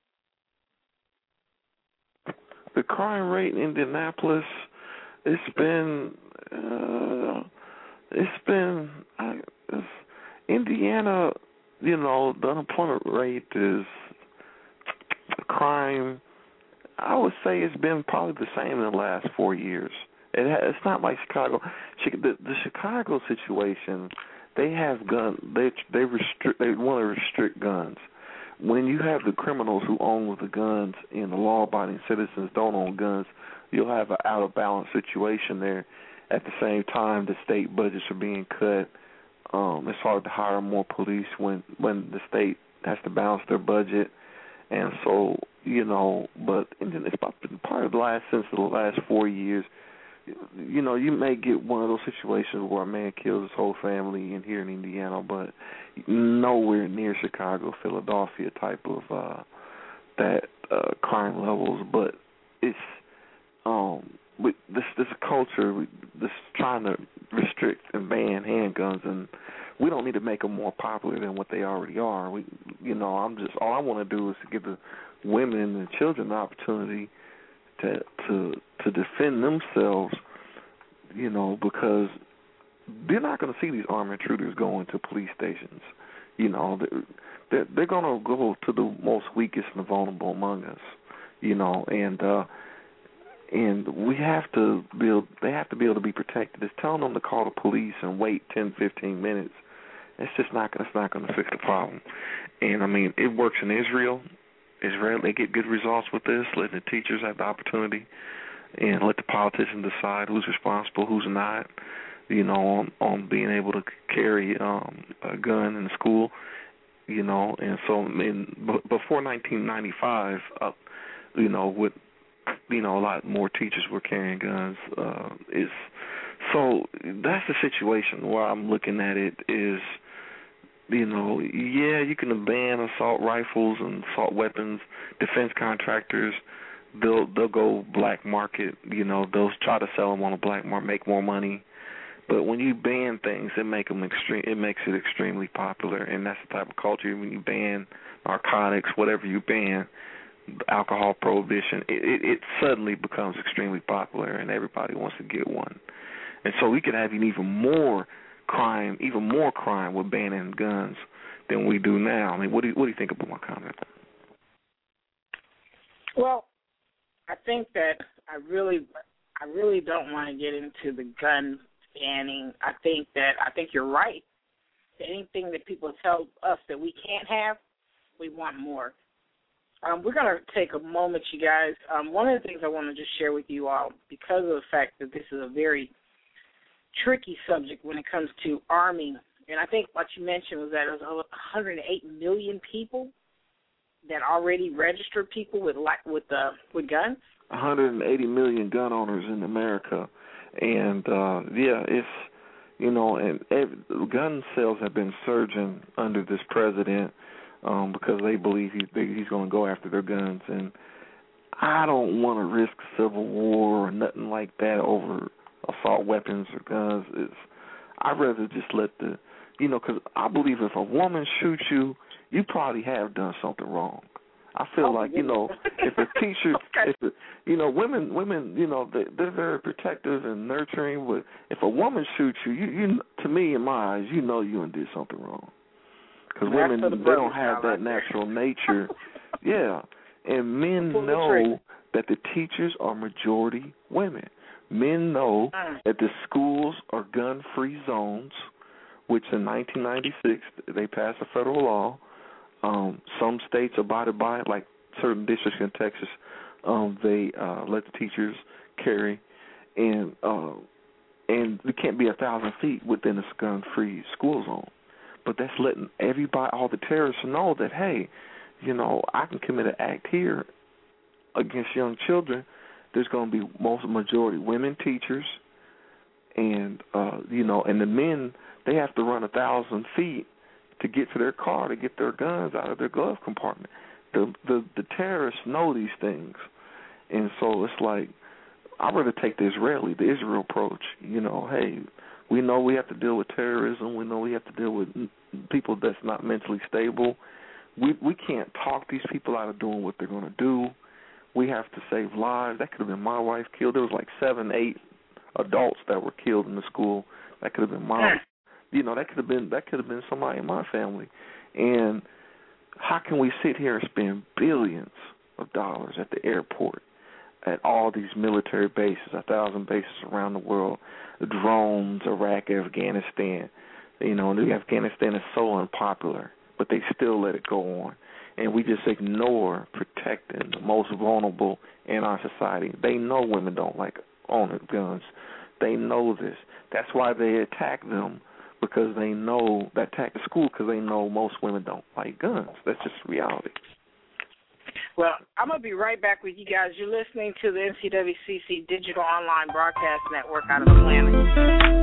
The crime rate in Indianapolis, it's been uh, it's been uh, it's, Indiana. You know, the unemployment rate is crime. I would say it's been probably the same in the last four years. It ha- it's not like Chicago. The, the Chicago situation, they have gun. They they restrict. They want to restrict guns. When you have the criminals who own the guns and the law-abiding citizens don't own guns, you'll have an out-of-balance situation there. At the same time, the state budgets are being cut. Um, it's hard to hire more police when, when the state has to balance their budget. And so, you know, but it's about part of the last, since the last four years, you know, you may get one of those situations where a man kills his whole family in here in Indiana, but nowhere near Chicago, Philadelphia type of uh, that uh, crime levels. But it's um, we, this this culture, we, this trying to restrict and ban handguns, and we don't need to make them more popular than what they already are. We, you know, I'm just all I want to do is to give the women and the children the opportunity to to to defend themselves, you know, because they're not going to see these armed intruders go into police stations. You know, they're, they're, they're going to go to the most weakest and vulnerable among us, you know, and uh, and we have to build. They have to be able to be protected. It's telling them to call the police and wait ten, fifteen minutes. It's just not. It's not going to fix the problem. And I mean, it works in Israel. Israel, they get good results with this. Let the teachers have the opportunity, and let the politicians decide who's responsible, who's not. You know, on, on being able to carry um, a gun in school. You know, and so in, b- before nineteen ninety-five, uh, you know, with you know a lot more teachers were carrying guns. Uh, is so that's the situation where I'm looking at it is. You know, yeah, you can ban assault rifles and assault weapons. Defense contractors, they'll they'll go black market. You know, they'll try to sell them on a black market, make more money. But when you ban things, it make them extreme. It makes it extremely popular, and that's the type of culture. When you ban narcotics, whatever you ban, alcohol prohibition, it, it, it suddenly becomes extremely popular, and everybody wants to get one. And so we could have an even more crime, even more crime with banning guns than we do now. I mean, what do you, what do you think about my comment? Well, I think that I really, I really don't want to get into the gun banning. I think that I think you're right. Anything that people tell us that we can't have, we want more. Um, we're going to take a moment, you guys. Um, one of the things I want to just share with you all, because of the fact that this is a very tricky subject when it comes to arming, and I think what you mentioned was that it was one hundred eight million people that already registered people with with uh, with guns. one hundred eighty million gun owners in America, and uh, yeah, it's you know, and every, gun sales have been surging under this president um, because they believe he, they, he's going to go after their guns, and I don't want to risk civil war or nothing like that over assault weapons or guns. It's, I'd rather just let the, you know, because I believe if a woman shoots you, you probably have done something wrong. I feel oh, like, yeah. you know, if a teacher, okay. if a, you know, women, women, you know, they, they're very protective and nurturing, but if a woman shoots you, you, you, to me, in my eyes, you know you did something wrong. Because women, the they don't have that right natural nature. Yeah. And men know that the teachers are majority women. Men know that the schools are gun-free zones, which in nineteen ninety-six they passed a federal law. Um, some states abided by it, like certain districts in Texas. Um, they uh, let the teachers carry, and uh, and we can't be a thousand feet within this gun-free school zone. But that's letting everybody, all the terrorists, know that hey, you know, I can commit an act here against young children. There's going to be most majority women teachers, and uh, you know, and the men, they have to run a thousand feet to get to their car to get their guns out of their glove compartment. The the, the terrorists know these things, and so it's like I'd rather take the Israeli, the Israel approach. You know, hey, we know we have to deal with terrorism. We know we have to deal with people that's not mentally stable. We we can't talk these people out of doing what they're going to do. We have to save lives. That could have been my wife killed. There was like seven, eight adults that were killed in the school. That could have been my, you know, that could have been that could have been somebody in my family. And how can we sit here and spend billions of dollars at the airport at all these military bases, a thousand bases around the world, drones, Iraq, Afghanistan. You know, Afghanistan is so unpopular, but they still let it go on. And we just ignore protecting the most vulnerable in our society. They know women don't like owning guns. They know this. That's why they attack them, because they know, they attack the school because they know most women don't like guns. That's just reality. Well, I'm going to be right back with you guys. You're listening to the N C W C C Digital Online Broadcast Network out of Atlanta.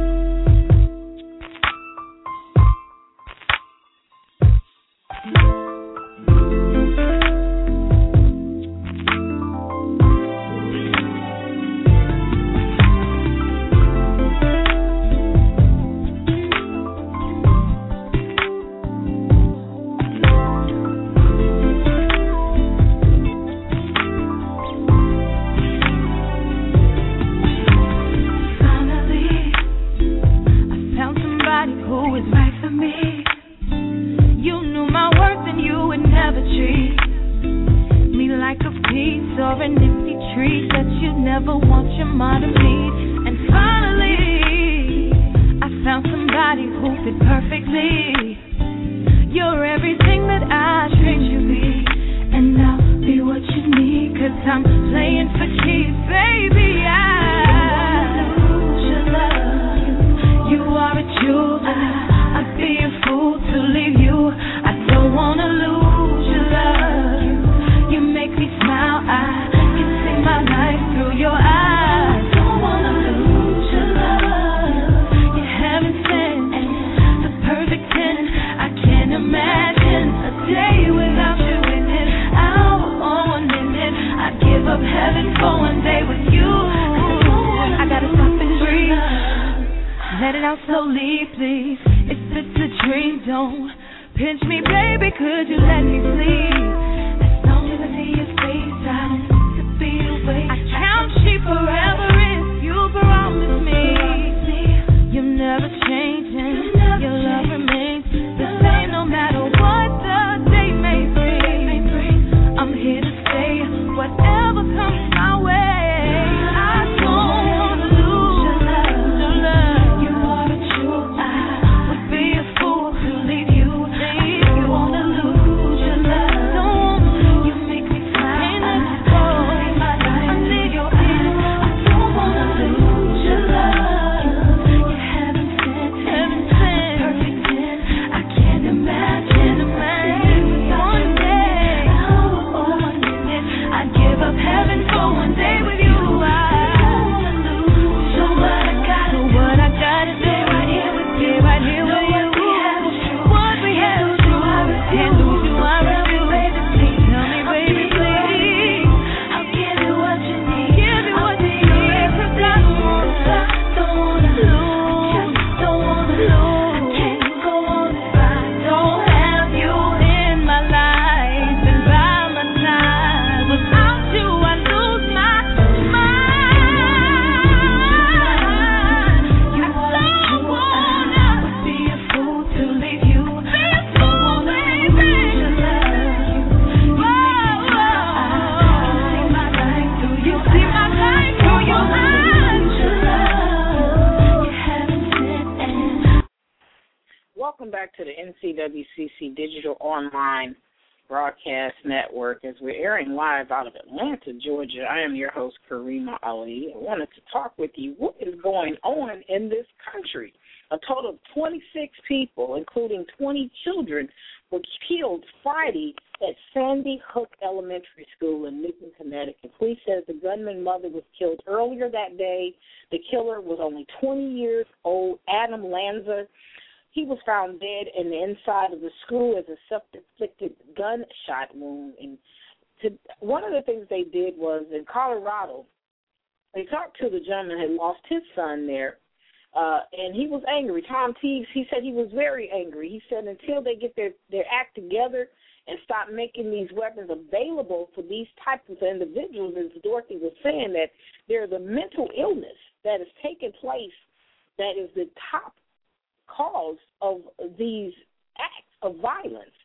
Broadcast Network, as we're airing live out of Atlanta, Georgia. I am your host, Karima Ali. I wanted to talk with you. What is going on in this country? A total of twenty-six people, including twenty children, were killed Friday at Sandy Hook Elementary School in Newton, Connecticut. Police says the gunman's mother was killed earlier that day. The killer was only twenty years old, Adam Lanza. He was found dead in the inside of the school as a self-inflicted gunshot wound. And to, one of the things they did was in Colorado, they talked to the gentleman who had lost his son there, uh, and he was angry. Tom Teagues, he said he was very angry. He said until they get their, their act together and stop making these weapons available for these types of individuals, as Dorothy was saying, that there's a mental illness that has taken place that is the top cause of these acts of violence.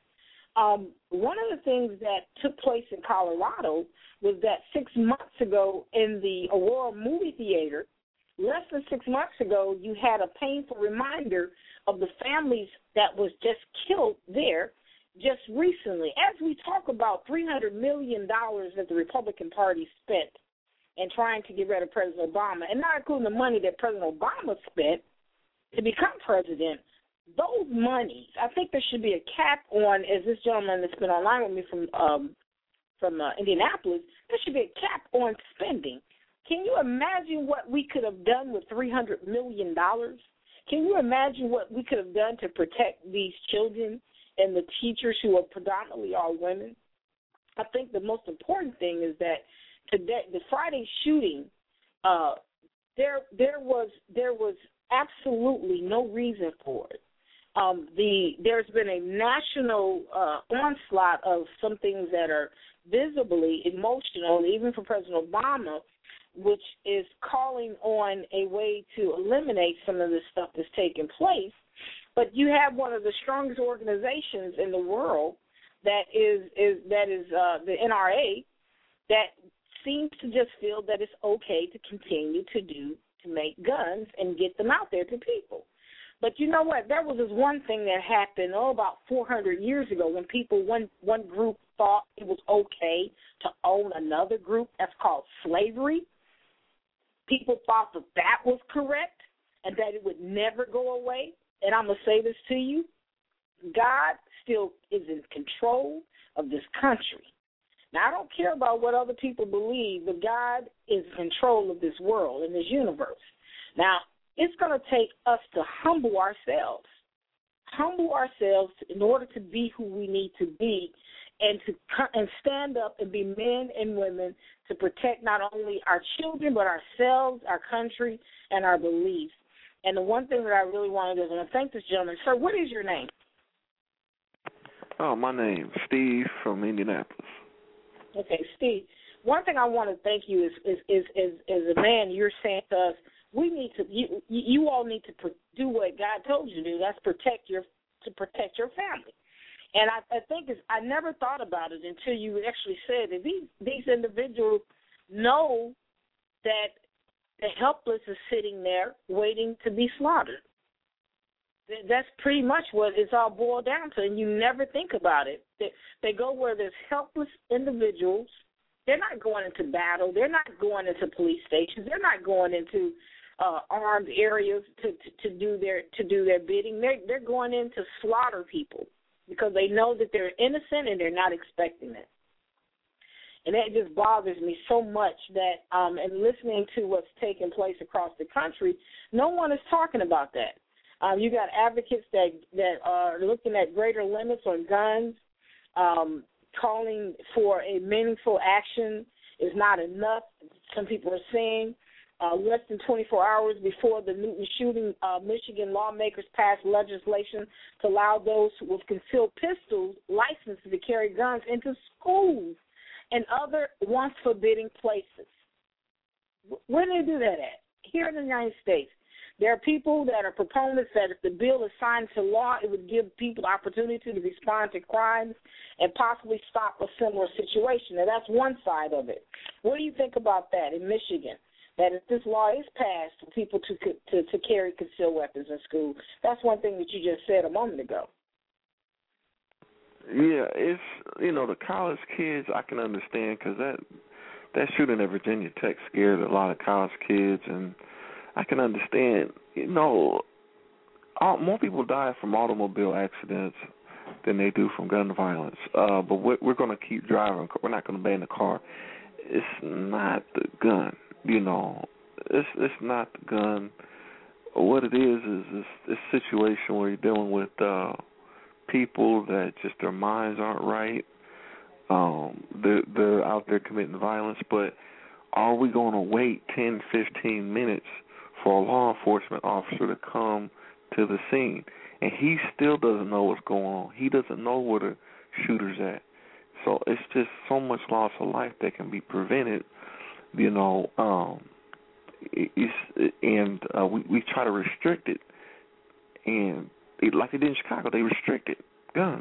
Um, one of the things that took place in Colorado was that six months ago in the Aurora movie theater, less than six months ago, you had a painful reminder of the families that was just killed there just recently. As we talk about three hundred million dollars that the Republican Party spent in trying to get rid of President Obama, and not including the money that President Obama spent to become president, those monies, I think there should be a cap on, as this gentleman that's been online with me from um, from uh, Indianapolis, there should be a cap on spending. Can you imagine what we could have done with three hundred million dollars? Can you imagine what we could have done to protect these children and the teachers who are predominantly all women? I think the most important thing is that today, the Friday shooting, uh, there there was there was absolutely no reason for it. Um, the there's been a national uh, onslaught of some things that are visibly emotional, even for President Obama, which is calling on a way to eliminate some of this stuff that's taking place. But you have one of the strongest organizations in the world that is is that is uh, the N R A that seems to just feel that it's okay to continue to do to make guns and get them out there to people. But you know what? There was this one thing that happened, oh, about four hundred years ago when people, one, one group thought it was okay to own another group. That's called slavery. People thought that that was correct and that it would never go away. And I'm going to say this to you. God still is in control of this country. Now, I don't care about what other people believe, but God is in control of this world and this universe. Now, it's going to take us to humble ourselves, humble ourselves in order to be who we need to be and to and stand up and be men and women to protect not only our children but ourselves, our country, and our beliefs. And the one thing that I really want to do is I want to thank this gentleman. Sir, what is your name? Oh, my name's Steve from Indianapolis. Okay, Steve. One thing I want to thank you is, is, is, is, is a man, you're saying to us, we need to, you, you all need to do what God told you to do. That's protect your, to protect your family. And I, I think it's, I never thought about it until you actually said that these, these individuals know that the helpless is sitting there waiting to be slaughtered. That's pretty much what it's all boiled down to, and you never think about it. They, they go where there's helpless individuals. They're not going into battle. They're not going into police stations. They're not going into uh, armed areas to, to, to do their to do their bidding. They're they're going in to slaughter people because they know that they're innocent and they're not expecting it. And that just bothers me so much that, um, and listening to what's taking place across the country, no one is talking about that. Um, you got advocates that, that are looking at greater limits on guns, um, calling for a meaningful action is not enough. Some people are saying uh, less than twenty-four hours before the Newton shooting, uh, Michigan lawmakers passed legislation to allow those with concealed pistols licensed to carry guns into schools and other once forbidden places. Where do they do that at? Here in the United States. There are people that are proponents that if the bill is signed to law, it would give people the opportunity to respond to crimes and possibly stop a similar situation. Now, that's one side of it. What do you think about that in Michigan, that if this law is passed for people to, to, to carry concealed weapons in school? That's one thing that you just said a moment ago. Yeah, it's, you know, the college kids I can understand because that, that shooting at Virginia Tech scared a lot of college kids, and I can understand, you know, all, more people die from automobile accidents than they do from gun violence. Uh, but we're, we're going to keep driving. We're not going to ban the car. It's not the gun, you know. It's it's not the gun. What it is is this, this situation where you're dealing with uh, people that just their minds aren't right. Um, they're, they're out there committing violence, but are we going to wait ten, fifteen minutes for a law enforcement officer to come to the scene? And he still doesn't know what's going on. He doesn't know where the shooter's at. So it's just so much loss of life that can be prevented, you know, um, it's, and uh, we, we try to restrict it. And it, like they did in Chicago, they restricted guns.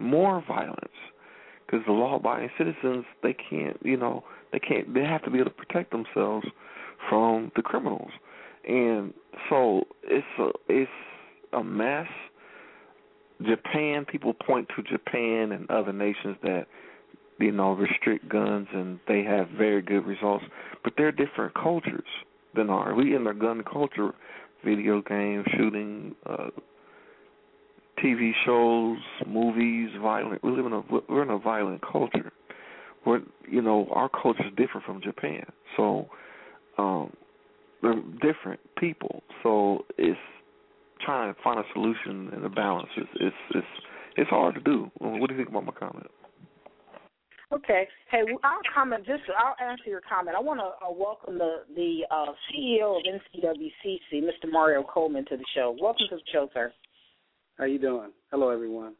more violence because the law-abiding citizens, they can't, you know, they can't. They have to be able to protect themselves from the criminals, and so it's a it's a mess. Japan, people point to Japan and other nations that, you know, restrict guns and they have very good results, but they're different cultures than ours. We in the gun culture, video games, shooting, uh, T V shows, movies, violent. We live in a we're in a violent culture. We're, you know, our culture is different from Japan, so um, they're different people. So it's trying to find a solution and a balance. It's it's it's, it's hard to do. What do you think about my comment? Okay. Hey, I'll comment. Just I'll answer your comment. I want to uh, welcome the the uh, C E O of N C W C C, Mister Mario Coleman, to the show. Welcome to the show, sir. How you doing? Hello, everyone.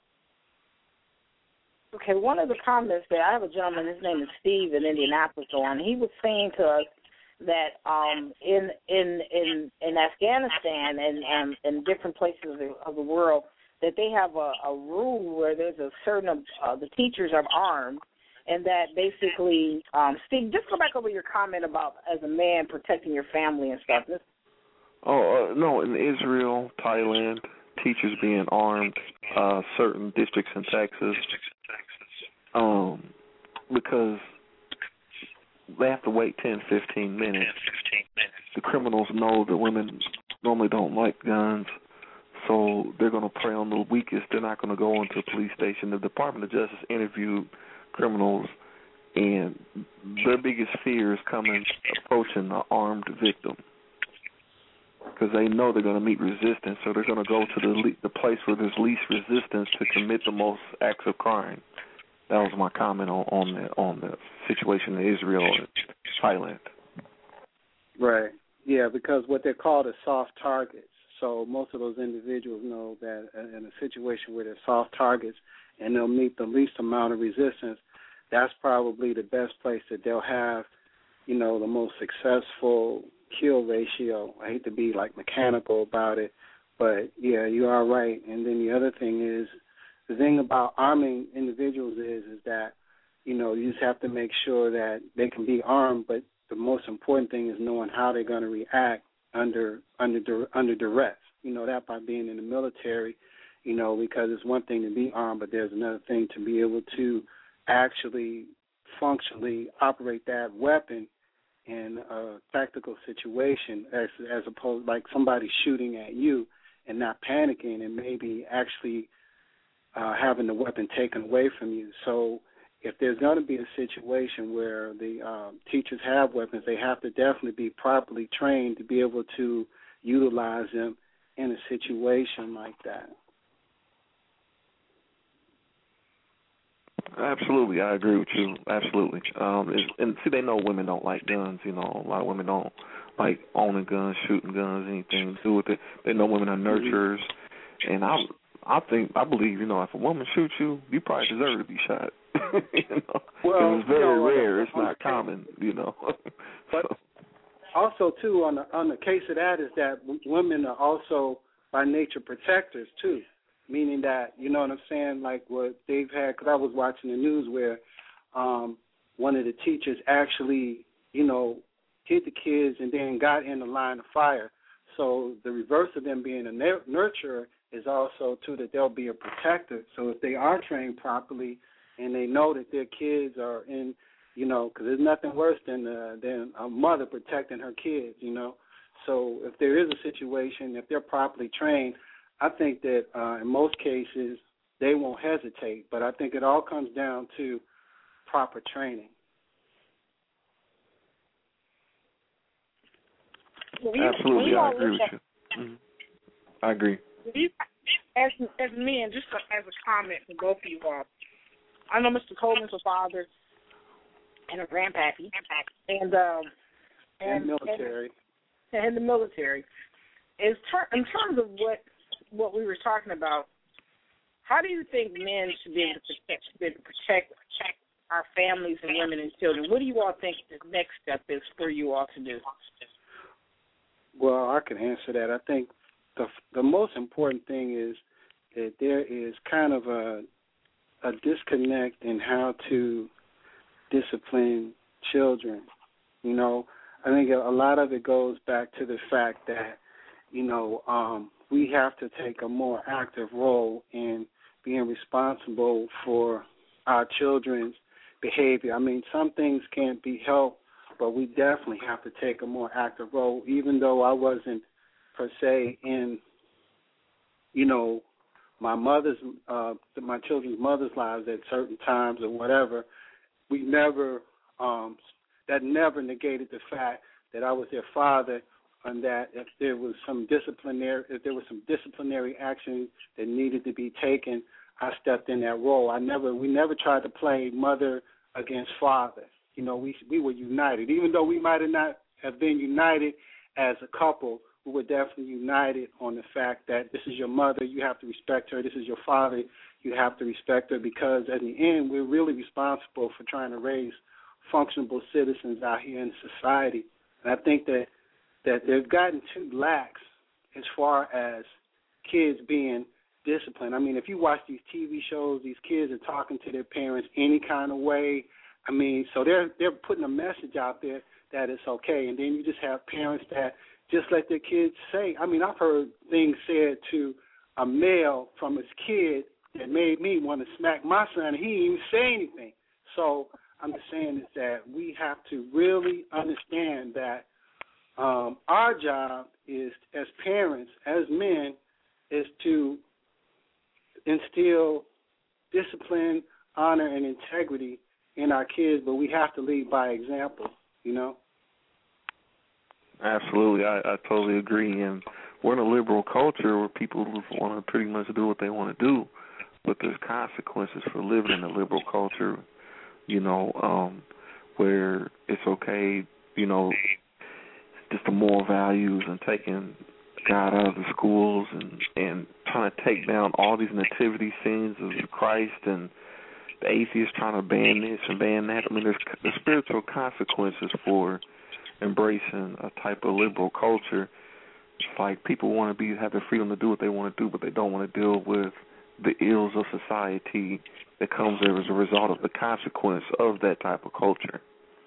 Okay. One of the comments that I have a gentleman. His name is Steve in Indianapolis. On. He was saying to us that um, in in in in Afghanistan and and in different places of the, of the world, that they have a, a rule where there's a certain uh, the teachers are armed, and that basically, um, Steve, just go back over your comment about as a man protecting your family and stuff. This- oh uh, no, in Israel, Thailand, teachers being armed, uh, certain districts in Texas, um, because they have to wait ten, fifteen minutes. The criminals know that women normally don't like guns, so they're going to prey on the weakest. They're not going to go into a police station. The Department of Justice interviewed criminals, and their biggest fear is coming, approaching an armed victim, because they know they're going to meet resistance, so they're going to go to the le- the place where there's least resistance to commit the most acts of crime. That was my comment on, on the on the situation in Israel and Thailand. Right. Yeah, because what they're called is soft targets. So most of those individuals know that in a situation where they're soft targets and they'll meet the least amount of resistance, that's probably the best place that they'll have, you know, the most successful kill ratio. I hate to be like mechanical about it, but yeah, you are right. And then the other thing is, the thing about arming individuals is is that, you know, you just have to make sure that they can be armed, but the most important thing is knowing how they're going to react under under under duress. You know that by being in the military, you know, because it's one thing to be armed, but there's another thing to be able to actually functionally operate that weapon in a tactical situation, as as opposed like somebody shooting at you and not panicking and maybe actually Uh, having the weapon taken away from you. So if there's going to be a situation where the um, teachers have weapons, they have to definitely be properly trained to be able to utilize them in a situation like that. Absolutely, I agree with you. Absolutely. Um, and see, they know women don't like guns. You know, a lot of women don't like owning guns, shooting guns, anything to do with it. They know women are nurturers, and I I think, I believe, you know, if a woman shoots you, you probably deserve to be shot. you know, well, it's very you know, rare. It's on not the, common, you know. But so. also, too, on the on the case of that is that women are also by nature protectors too, meaning that, you know what I'm saying, like what they've had. Because I was watching the news where um, one of the teachers actually, you know, hit the kids and then got in the line of fire. So the reverse of them being a nurturer is also, too, that they'll be a protector. So if they are trained properly and they know that their kids are in, you know, because there's nothing worse than uh, than a mother protecting her kids, you know. So if there is a situation, if they're properly trained, I think that uh, in most cases they won't hesitate. But I think it all comes down to proper training. Absolutely, I agree with you. Mm-hmm. I agree. As as men, just as a comment for both of you all, I know Mister Coleman's a father and a grandpappy, and um, and, and military, and, and the military. Is ter- in terms of what what we were talking about, how do you think men should be able to protect, be able to protect, protect our families and women and children? What do you all think the next step is for you all to do? Well, I can answer that. I think the the most important thing is that there is kind of a a disconnect in how to discipline children. You know, I think a lot of it goes back to the fact that, you know, um, we have to take a more active role in being responsible for our children's behavior. I mean, some things can't be helped, but we definitely have to take a more active role, even though I wasn't per se in, you know, my mother's, uh, my children's mother's lives at certain times or whatever. We never, um, that never negated the fact that I was their father, and that if there was some disciplinary, if there was some disciplinary action that needed to be taken, I stepped in that role. I never, we never tried to play mother against father. You know, we we were united, even though we might have not have been united as a couple. We were definitely united on the fact that this is your mother, you have to respect her. This is your father, you have to respect her, because at the end, we're really responsible for trying to raise functional citizens out here in society. And I think that, that they've gotten too lax as far as kids being disciplined. I mean, if you watch these T V shows, these kids are talking to their parents any kind of way. I mean, so they're they're putting a message out there that it's okay. And then you just have parents that just let their kids say. I mean, I've heard things said to a male from his kid that made me want to smack my son, and he didn't even say anything. So I'm just saying is that we have to really understand that um, our job is, as parents, as men, is to instill discipline, honor, and integrity in our kids, but we have to lead by example, you know? Absolutely. I, I totally agree. And we're in a liberal culture where people want to pretty much do what they want to do, but there's consequences for living in a liberal culture, you know, um, where it's okay, you know, just the moral values and taking God out of the schools and, and trying to take down all these nativity scenes of Christ, and the atheists trying to ban this and ban that. I mean, there's, there's spiritual consequences for embracing a type of liberal culture. It's like people want to be have the freedom to do what they want to do, but they don't want to deal with the ills of society that comes as a result of the consequence of that type of culture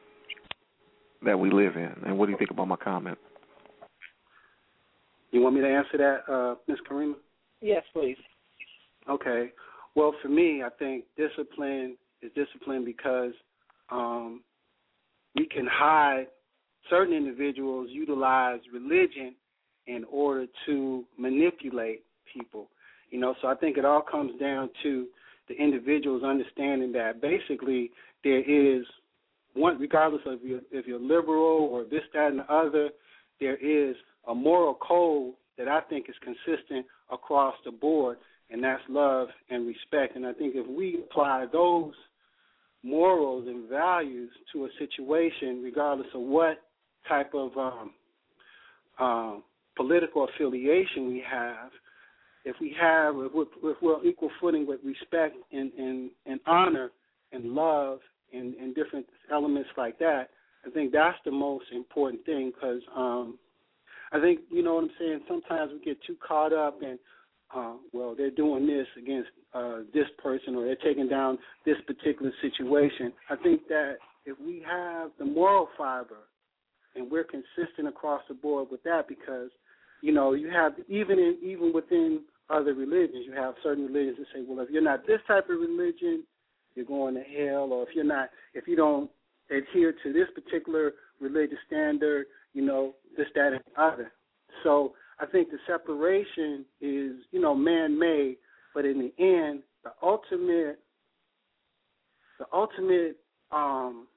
that we live in. And what do you think about my comment? You want me to answer that, uh, Miz Karima? Yes, please. Okay. Well, for me, I think discipline is discipline because um, we can hide. Certain individuals utilize religion in order to manipulate people. You know, so I think it all comes down to the individuals understanding that basically there is one, regardless of your, if you're liberal or this, that, and the other, there is a moral code that I think is consistent across the board, and that's love and respect. And I think if we apply those morals and values to a situation, regardless of what type of um, um, political affiliation we have, if we have, if we're, if we're on equal footing with respect and, and, and honor and love and, and different elements like that, I think that's the most important thing, because um, I think, you know what I'm saying, sometimes we get too caught up in, uh, well, they're doing this against uh, this person, or they're taking down this particular situation. I think that if we have the moral fiber and we're consistent across the board with that, because, you know, you have, even in, even within other religions, you have certain religions that say, well, if you're not this type of religion, you're going to hell, or if you're not, if you don't adhere to this particular religious standard, you know, this, that, and other. So I think the separation is, you know, man-made, but in the end, the ultimate, the ultimate, um,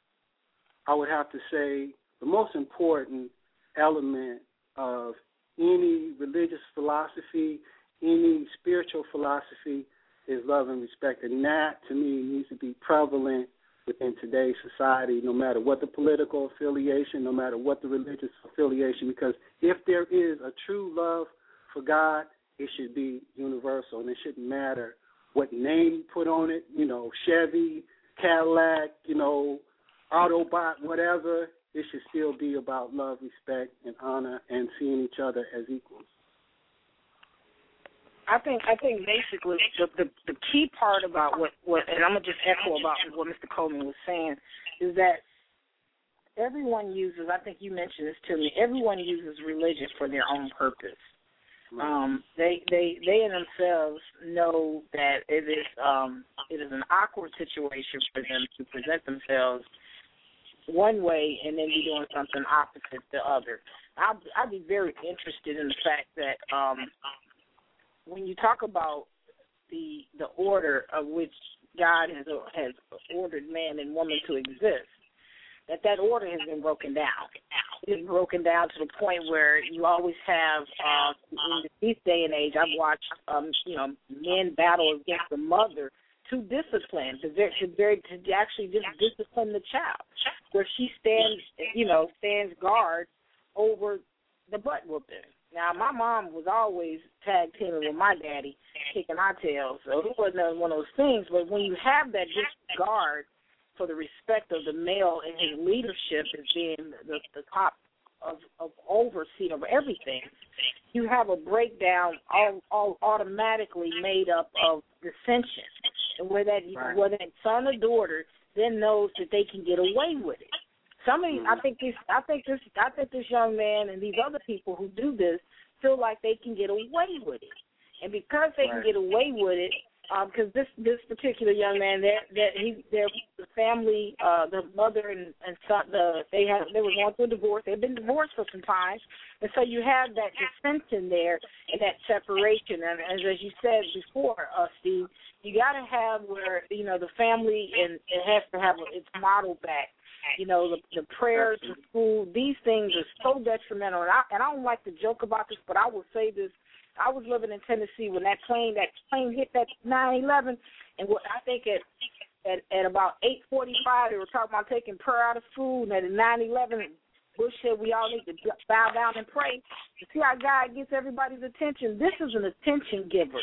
I would have to say, the most important element of any religious philosophy, any spiritual philosophy, is love and respect. And that, to me, needs to be prevalent within today's society, no matter what the political affiliation, no matter what the religious affiliation, because if there is a true love for God, it should be universal, and it shouldn't matter what name you put on it, you know, Chevy, Cadillac, you know, Autobot, whatever. It should still be about love, respect, and honor, and seeing each other as equals. I think I think basically the, the the key part about what, what and I'm gonna just echo about what Mister Coleman was saying is that everyone uses, I think you mentioned this to me, everyone uses religion for their own purpose. Um, they they they in themselves know that it is um, it is an awkward situation for them to present themselves one way and then be doing something opposite the other. I'd, I'd be very interested in the fact that um, when you talk about the the order of which God has has ordered man and woman to exist, that that order has been broken down. It's broken down to the point where you always have, uh, in this day and age, I've watched, um, you know, men battle against the mother to discipline, to, very, to, very, to actually just discipline the child, where she stands, you know, stands guard over the butt whooping. Now, my mom was always tag teaming with my daddy, kicking our tails, so it wasn't one of those things. But when you have that disregard for the respect of the male and his leadership as being the, the top of, of overseer of everything, you have a breakdown all, all automatically made up of dissension, and where that right. where that son or daughter then knows that they can get away with it. Some of these, I think this, I think this, I think this young man and these other people who do this feel like they can get away with it, and because they right. can get away with it. Because um, this this particular young man, that that he, their the family, uh, the mother and and son, the they had they were going through a divorce. They've been divorced for some time, and so you have that dissension there and that separation. And as, as you said before, uh, Steve, you got to have where you know the family and it has to have its model back. You know, the, the prayers, the school, these things are so detrimental. And I, and I don't like to joke about this, but I will say this. I was living in Tennessee when that plane that plane hit that nine eleven, and what I think at at, at about eight forty-five they were talking about taking prayer out of school, and at nine eleven Bush said we all need to bow down and pray. You see how God gets everybody's attention? This is an attention giver.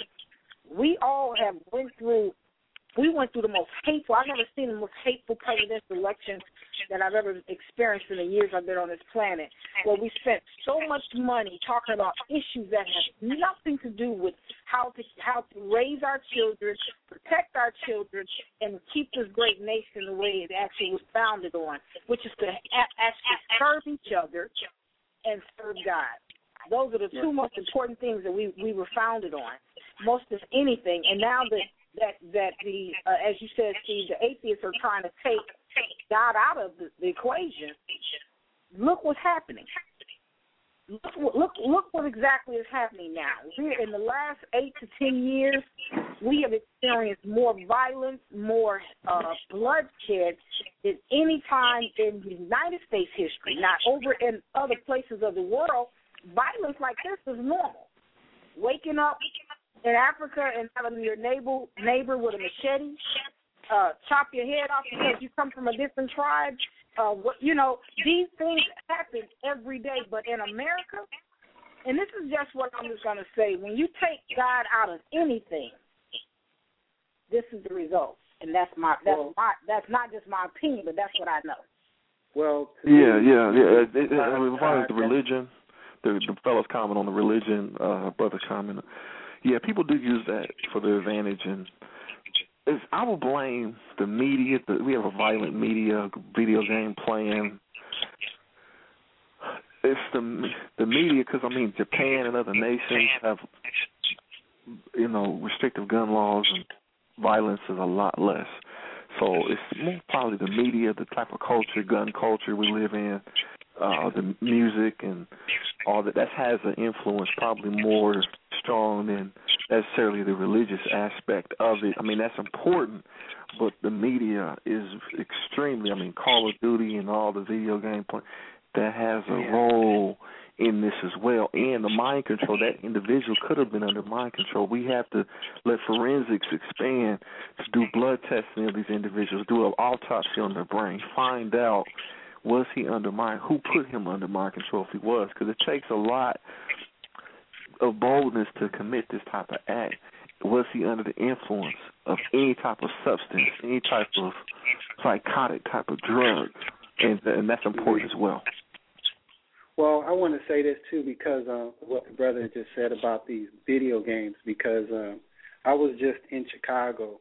We all have went through. We went through the most hateful. I've never seen the most hateful presidential election that I've ever experienced in the years I've been on this planet, where we spent so much money talking about issues that have nothing to do with how to how to raise our children, protect our children, and keep this great nation the way it actually was founded on, which is to actually serve each other and serve God. Those are the two most important things that we, we were founded on, most of anything. And now that that that the uh, as you said, Steve, the atheists are trying to take God out of the, the equation. Look what's happening. Look, look, look what exactly is happening now. We're in the last eight to ten years, we have experienced more violence, more uh, bloodshed than any time in United States history. Now, over in other places of the world, violence like this is normal. Waking up in Africa and having your neighbor neighbor with a machete uh, chop your head off because you come from a different tribe. Uh, what, you know, these things happen every day. But in America, and this is just what I'm just going to say, when you take God out of anything, this is the result. And that's my that's well, my that's not just my opinion, but that's what I know. Well, yeah, yeah, yeah. It, it, I mean, as far as the religion, the, the fellow's comment on the religion, uh, brother's comment. Yeah, people do use that for their advantage, and it's, I will blame the media. The, we have a violent media, video game playing. It's the the media because I mean Japan and other nations have you know restrictive gun laws and violence is a lot less. So it's more probably the media, the type of culture, gun culture we live in, uh, the music and all that. That has an influence probably more strong than necessarily the religious aspect of it. I mean, that's important, but the media is extremely, I mean, Call of Duty and all the video game play, that has a role in this as well. And the mind control, that individual could have been under mind control. We have to let forensics expand to do blood testing of these individuals, do an autopsy on their brain, find out was he under mind, who put him under mind control if he was, because it takes a lot of boldness to commit this type of act. Was he under the influence of any type of substance, any type of psychotic type of drug? And, and that's important as well. Well, I want to say this, too, because uh, what the brother just said about these video games, because um, I was just in Chicago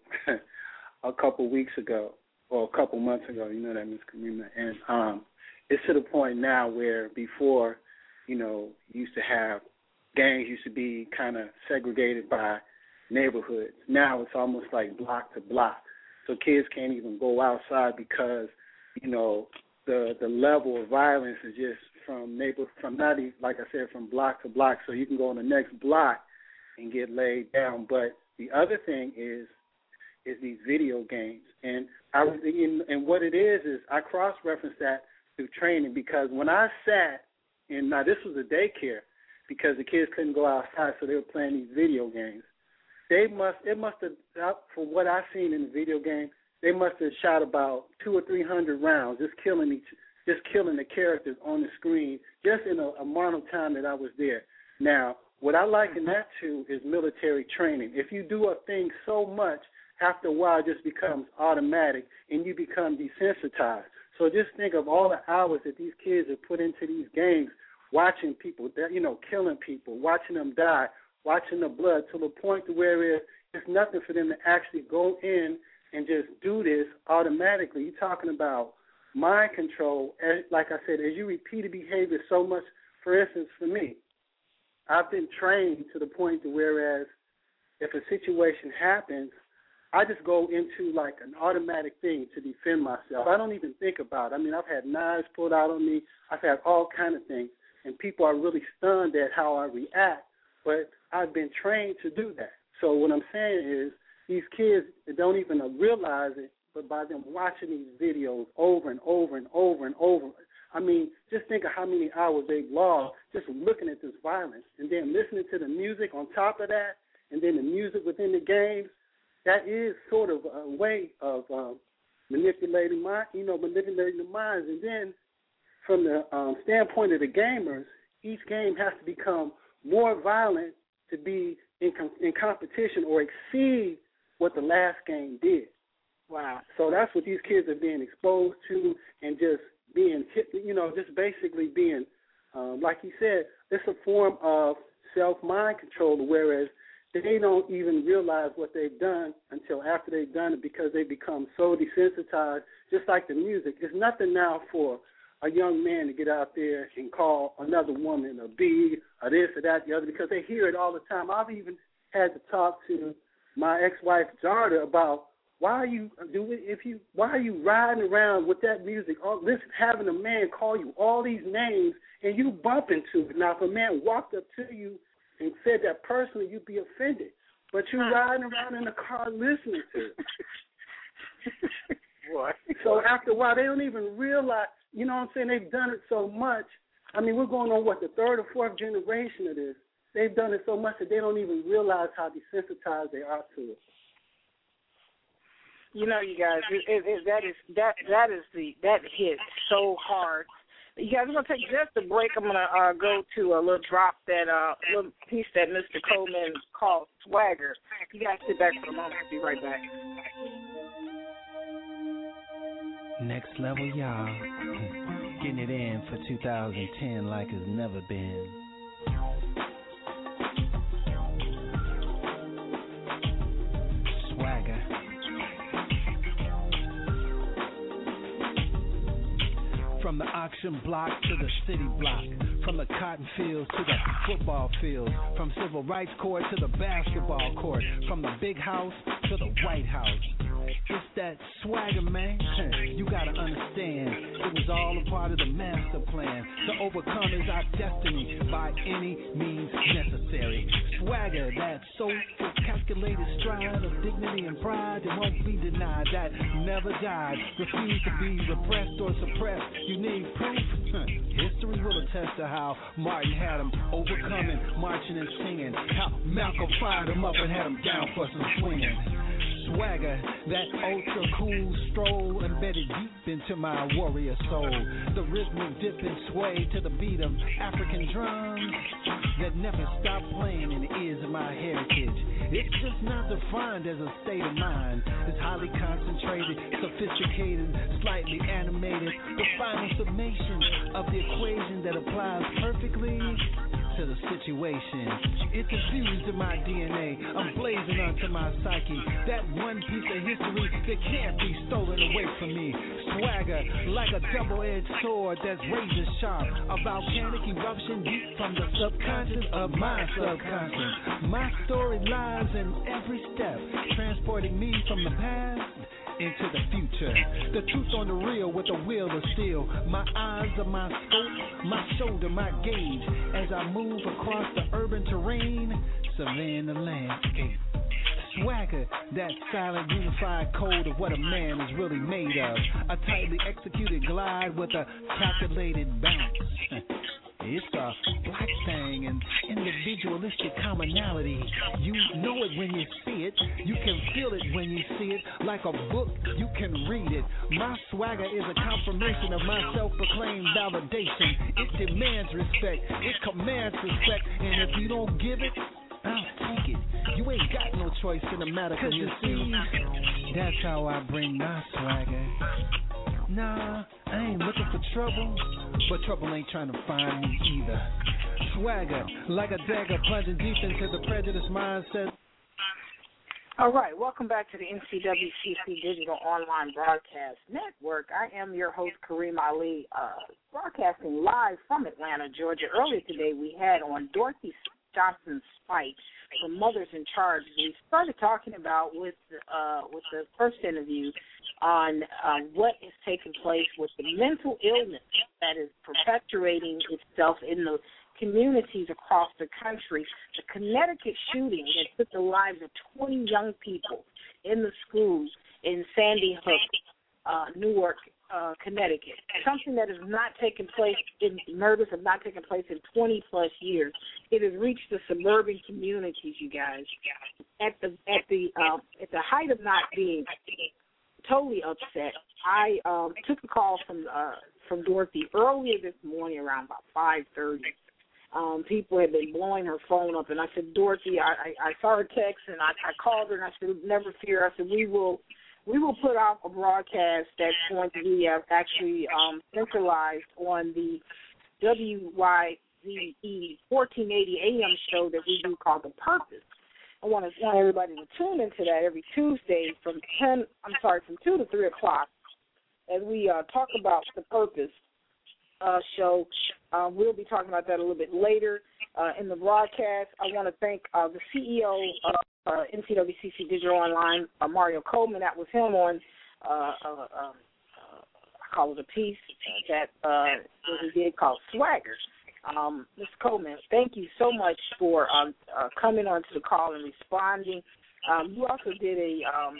a couple weeks ago, or a couple months ago, you know that, Miz Karima, and um, it's to the point now where before, you know, you used to have gangs used to be kind of segregated by neighborhoods. Now it's almost like block to block. So kids can't even go outside because, you know, the the level of violence is just from neighbor from not even, like I said, from block to block. So you can go on the next block and get laid down. But the other thing is is these video games, and I and what it is is I cross-reference that through training, because when I sat and now this was a daycare because the kids couldn't go outside, so they were playing these video games. They must it must have, from what I've seen in the video game, they must have shot about two or three hundred rounds, just killing each, just killing the characters on the screen, just in a amount of time that I was there. Now, what I liken that to is military training. If you do a thing so much, after a while, it just becomes automatic, and you become desensitized. So just think of all the hours that these kids have put into these games, watching people, you know, killing people, watching them die, watching the blood, to the point to where it's nothing for them to actually go in and just do this automatically. You're talking about mind control. As, like I said, as you repeat a behavior so much, for instance, for me, I've been trained to the point to whereas if a situation happens, I just go into like an automatic thing to defend myself. I don't even think about it. I mean, I've had knives pulled out on me. I've had all kind of things, and people are really stunned at how I react, but I've been trained to do that. So what I'm saying is these kids don't even realize it, but by them watching these videos over and over and over and over, I mean, just think of how many hours they've lost just looking at this violence, and then listening to the music on top of that, and then the music within the games. That is sort of a way of um, manipulating mind, you know, manipulating the minds. And then from the um, standpoint of the gamers, each game has to become more violent to be in, com- in competition or exceed what the last game did. Wow. So that's what these kids are being exposed to, and just being, you know, just basically being, um, like you said, it's a form of self-mind control, whereas they don't even realize what they've done until after they've done it, because they become so desensitized, just like the music. It's nothing now for a young man to get out there and call another woman a B or this or that, the other, because they hear it all the time. I've even had to talk to my ex-wife's daughter about why are you do if you why are you riding around with that music, all this, having a man call you all these names and you bump into it. Now, if a man walked up to you and said that personally, you'd be offended. But you're riding around in the car listening to it. What? So after a while, they don't even realize, you know what I'm saying, they've done it so much. I mean, we're going on, what, the third or fourth generation of this. They've done it so much that they don't even realize how desensitized they are to it. You know, you guys, it, it, it, that is that that is the that hit so hard. You guys, we're going to take just a break. I'm going to uh, go to a little drop, that uh, little piece that Mister Coleman called Swagger. You guys sit back for a moment. I'll be right back. Next level, y'all. Getting it in for two thousand ten like it's never been. Swagger. From the auction block to the city block, from the cotton fields to the football field, from civil rights court to the basketball court, from the big house to the White House. It's that swagger, man. You gotta understand, it was all a part of the master plan. To overcome is our destiny by any means necessary. Swagger, that soulful, calculated stride of dignity and pride that won't be denied, that never died. Refuse to be repressed or suppressed. You need proof? History will attest to how Martin had him overcoming, marching and singing. How Malcolm fired him up and had him down for some swinging. Swagger, that ultra cool stroll embedded deep into my warrior soul. The rhythmic dip and sway to the beat of African drums that never stop playing in the ears of my heritage. It's just not defined as a state of mind. It's highly concentrated, sophisticated, slightly animated, the final summation of the equation that applies perfectly to the situation. It's infused in my D N A. I'm blazing onto my psyche. That one piece of history that can't be stolen away from me. Swagger, like a double-edged sword that's razor sharp. A volcanic eruption deep from the subconscious of my subconscious. My story lies in every step, transporting me from the past into the future. The truth on the reel with a wheel of steel. My eyes are my scope, my shoulder, my gauge. As I move across the urban terrain, surveying the landscape. Swagger, that silent unified code of what a man is really made of. A tightly executed glide with a calculated bounce. It's a black thing and individualistic commonality. You know it when you see it. You can feel it when you see it. Like a book, you can read it. My swagger is a confirmation of my self-proclaimed validation. It demands respect. It commands respect. And if you don't give it, I'll take it. You ain't got no choice in the matter. Cause you see, that's how I bring my swagger. Nah, I ain't looking for trouble, but trouble ain't trying to find me either. Swagger, like a dagger plunging deep into the prejudiced mindset. All right, welcome back to the N C W C C Digital Online Broadcast Network. I am your host, Kareem Ali, uh, broadcasting live from Atlanta, Georgia. Earlier today, we had on Dorothy Johnson Spite from Mothers in Charge. We started talking about with uh, with the first interview on uh, what is taking place with the mental illness that is perpetuating itself in the communities across the country. The Connecticut shooting that took the lives of twenty young people in the schools in Sandy Hook, uh, Newark, uh, Connecticut. Something that has not taken place, in, murders have not taken place in twenty plus years. It has reached the suburban communities, you guys. At the at the uh, at the height of not being totally upset, I um, took a call from uh, from Dorothy earlier this morning around about five thirty. Um, people had been blowing her phone up, and I said, Dorothy, I, I, I saw her text, and I, I called her, and I said, never fear. I said, we will we will put out a broadcast that's going to be uh, actually um, centralized on the W Y Z E fourteen eighty A M show that we do called The Purpose. I want to want everybody to tune into that every Tuesday from ten. I'm sorry, from two to three o'clock, as we uh, talk about the Purpose uh, show. Uh, we'll be talking about that a little bit later uh, in the broadcast. I want to thank uh, the C E O of uh, N C W C C Digital Online, uh, Mario Coleman. That was him on. Uh, uh, uh, I call it a piece that uh, that he did called Swagger. Um, Miz Coleman, thank you so much for um, uh, coming onto the call and responding. Um, you also did a um,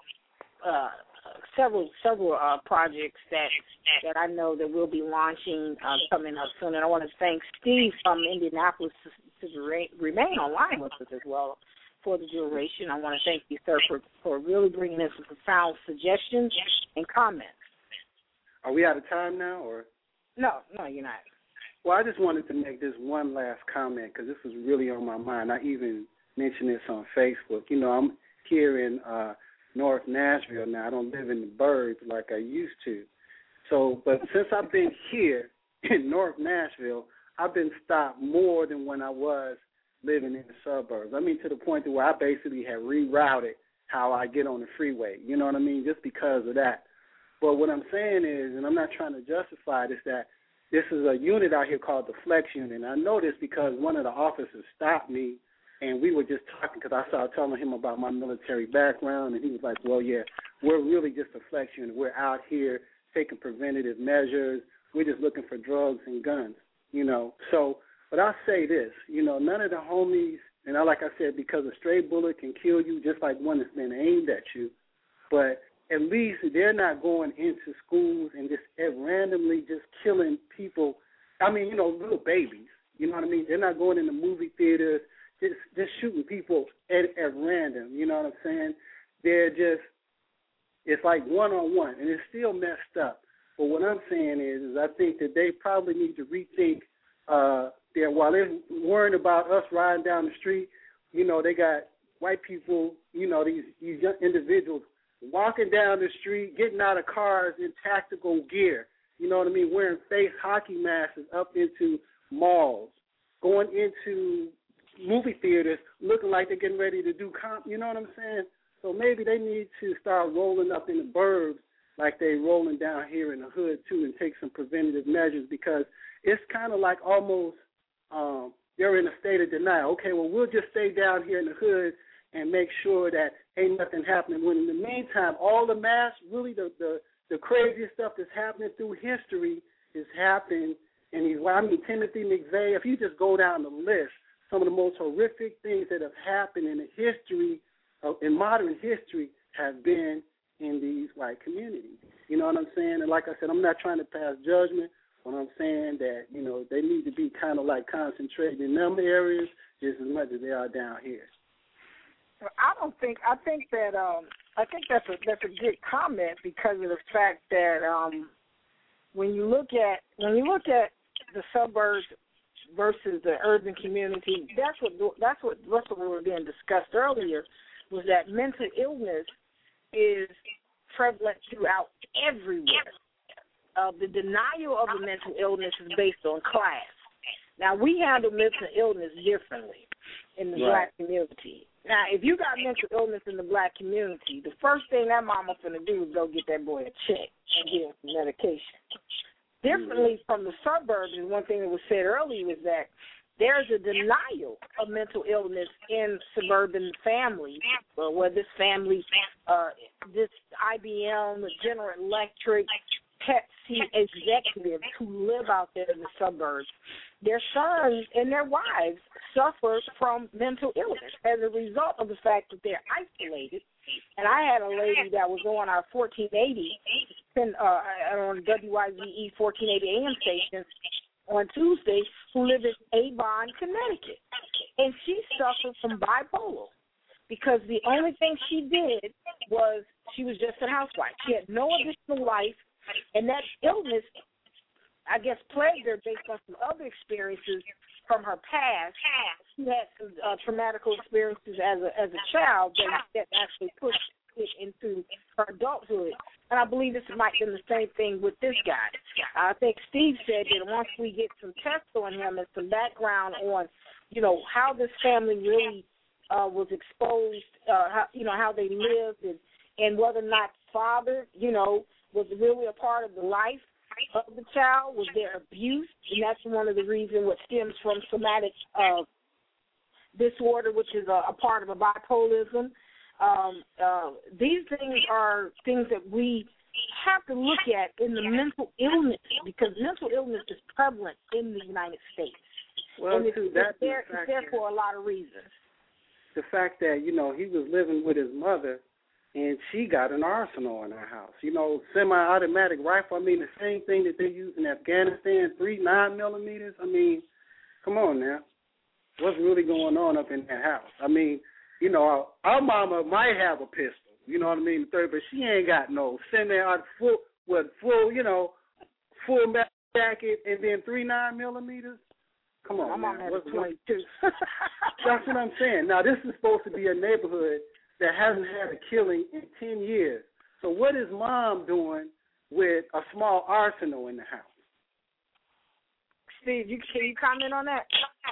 uh, several several uh, projects that that I know that we'll be launching uh, coming up soon. And I want to thank Steve from Indianapolis to, to re- remain online with us as well for the duration. I want to thank you, sir, for, for really bringing in some profound suggestions and comments. Are we out of time now, or? No, no, you're not. Well, I just wanted to make this one last comment because this was really on my mind. I even mentioned this on Facebook. You know, I'm here in uh, North Nashville now. I don't live in the burbs like I used to. So, but since I've been here in North Nashville, I've been stopped more than when I was living in the suburbs. I mean, to the point to where I basically have rerouted how I get on the freeway. You know what I mean? Just because of that. But what I'm saying is, and I'm not trying to justify it, is that this is a unit out here called the Flex Unit. And I know this because one of the officers stopped me, and we were just talking because I started telling him about my military background, and he was like, well, yeah, we're really just a Flex Unit. We're out here taking preventative measures. We're just looking for drugs and guns, you know. So, but I'll say this, you know, none of the homies, and I, like I said, because a stray bullet can kill you just like one that's been aimed at you, but at least they're not going into schools and just randomly just killing people. I mean, you know, little babies. You know what I mean? They're not going into movie theaters, just just shooting people at, at random. You know what I'm saying? They're just like one-on-one, and it's still messed up. But what I'm saying is, is I think that they probably need to rethink uh, that while they're worrying about us riding down the street, you know, they got white people, you know, these, these young individuals walking down the street, getting out of cars in tactical gear, you know what I mean, wearing face hockey masks up into malls, going into movie theaters looking like they're getting ready to do comp, you know what I'm saying? So maybe they need to start rolling up in the burbs like they rolling down here in the hood, too, and take some preventative measures, because it's kind of like almost um, they're in a state of denial. Okay, well, we'll just stay down here in the hood and make sure that ain't nothing happening, when in the meantime, all the mass, really the, the, the craziest stuff that's happening through history is happening. And he's, I mean, Timothy McVeigh, if you just go down the list, some of the most horrific things that have happened in the history, of, in modern history, have been in these white communities. You know what I'm saying? And like I said, I'm not trying to pass judgment, but I'm saying that, you know, they need to be kind of like concentrated in them areas just as much as they are down here. I don't think. I think that. Um, I think that's a that's a good comment, because of the fact that um, when you look at when you look at the suburbs versus the urban community, that's what that's what that's what we were being discussed earlier, was that mental illness is prevalent throughout everywhere. Uh, the denial of the mental illness is based on class. Now, we handle mental illness differently in the right. black community. Now, if you got mental illness in the black community, the first thing that mama's going to do is go get that boy a check and give him some medication. Differently from the suburbs, and one thing that was said earlier is that there's a denial of mental illness in suburban families, uh, where this family, uh, this I B M, General Electric, Pepsi executives who live out there in the suburbs, their sons and their wives suffer from mental illness as a result of the fact that they're isolated. And I had a lady that was on our fourteen eighty uh, on W I Z E fourteen eighty A M station on Tuesday, who lived in Avon, Connecticut. And she suffered from bipolar, because the only thing she did was she was just a housewife. She had no additional life, and that illness, I guess, plagued her based on some other experiences from her past. She had some uh, traumatic experiences as a as a child that, that actually pushed it into her adulthood. And I believe this might have been the same thing with this guy. I think Steve said that once we get some tests on him and some background on, you know, how this family really uh, was exposed, uh, how, you know, how they lived, and, and whether or not father, you know, was really a part of the life of the child, was there abuse, and that's one of the reasons what stems from somatic uh, disorder, which is a, a part of a bipolarism. Um, uh, these things are things that we have to look at in the mental illness, because mental illness is prevalent in the United States. Well, and it's, too, it's, there, it's there for a lot of reasons. The fact that, you know, he was living with his mother, and she got an arsenal in her house. You know, semi-automatic rifle. I mean, the same thing that they use in Afghanistan, three nine millimeters. I mean, come on now. What's really going on up in that house? I mean, you know, our mama might have a pistol, you know what I mean, third, but she ain't got no semi-auto, full, what, full, you know, full jacket and then three nine millimeters. Come on, my mom has a twenty-two. That's what I'm saying. Now, this is supposed to be a neighborhood that hasn't had a killing in ten years. So what is mom doing with a small arsenal in the house? Steve, you, can you comment on that?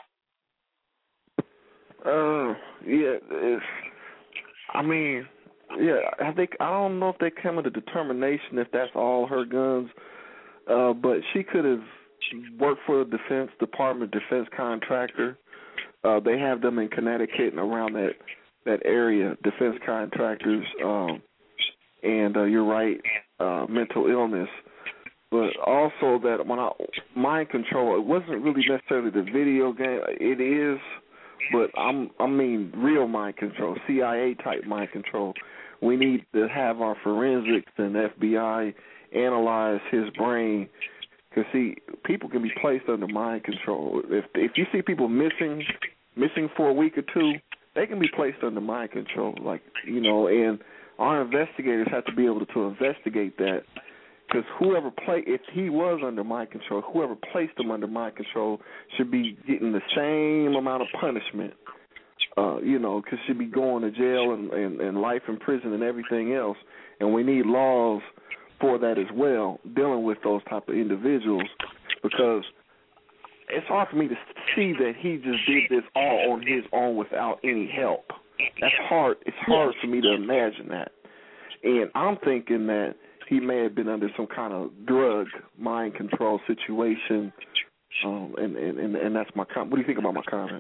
Uh, yeah, it's, I mean, yeah, I think, I don't know if they come with a determination if that's all her guns, uh, but she could have worked for the Defense Department, defense contractor. Uh, they have them in Connecticut and around that, that area, defense contractors, um, and uh, you're right, uh, mental illness. But also that when I, mind control, it wasn't really necessarily the video game. It is, but I'm, I mean real mind control, C I A type mind control. We need to have our forensics and F B I analyze his brain, because see, people can be placed under mind control. If if you see people missing, missing for a week or two, they can be placed under mind control. Like, you know, and our investigators have to be able to investigate that, because whoever play, if he was under mind control, whoever placed him under mind control should be getting the same amount of punishment. Uh, you know, because should be going to jail and, and, and life in prison and everything else. And we need laws for that as well, dealing with those type of individuals, because it's hard for me to see that he just did this all on his own without any help. That's hard. It's hard for me to imagine that. And I'm thinking that he may have been under some kind of drug mind control situation, um, and, and, and that's my comment. What do you think about my comment?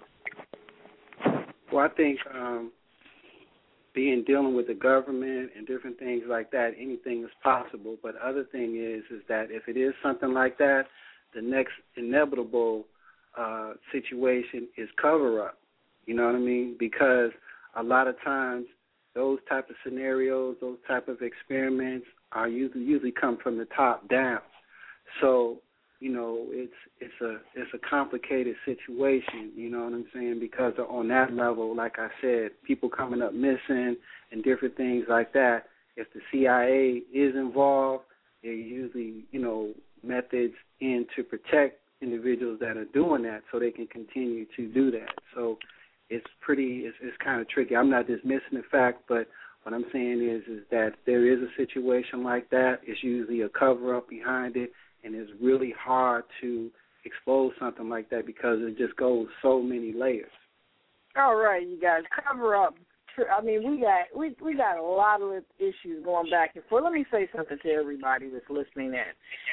Well, I think um, being dealing with the government and different things like that, anything is possible. But the other thing is, is that if it is something like that, the next inevitable uh, situation is cover-up. You know what I mean? Because a lot of times those type of scenarios, those type of experiments are usually usually come from the top down. So, you know, it's it's a it's a complicated situation, you know what I'm saying? Because on that level, like I said, people coming up missing and different things like that, if the C I A is involved, there are usually, you know, methods in to protect individuals that are doing that so they can continue to do that. So it's pretty, it's, it's kind of tricky. I'm not dismissing the fact, but what I'm saying is is that there is a situation like that. It's usually a cover-up behind it, and it's really hard to expose something like that because it just goes so many layers. All right, you guys, cover up. I mean, we got we we got a lot of issues going back and forth. Let me say something to everybody that's listening in.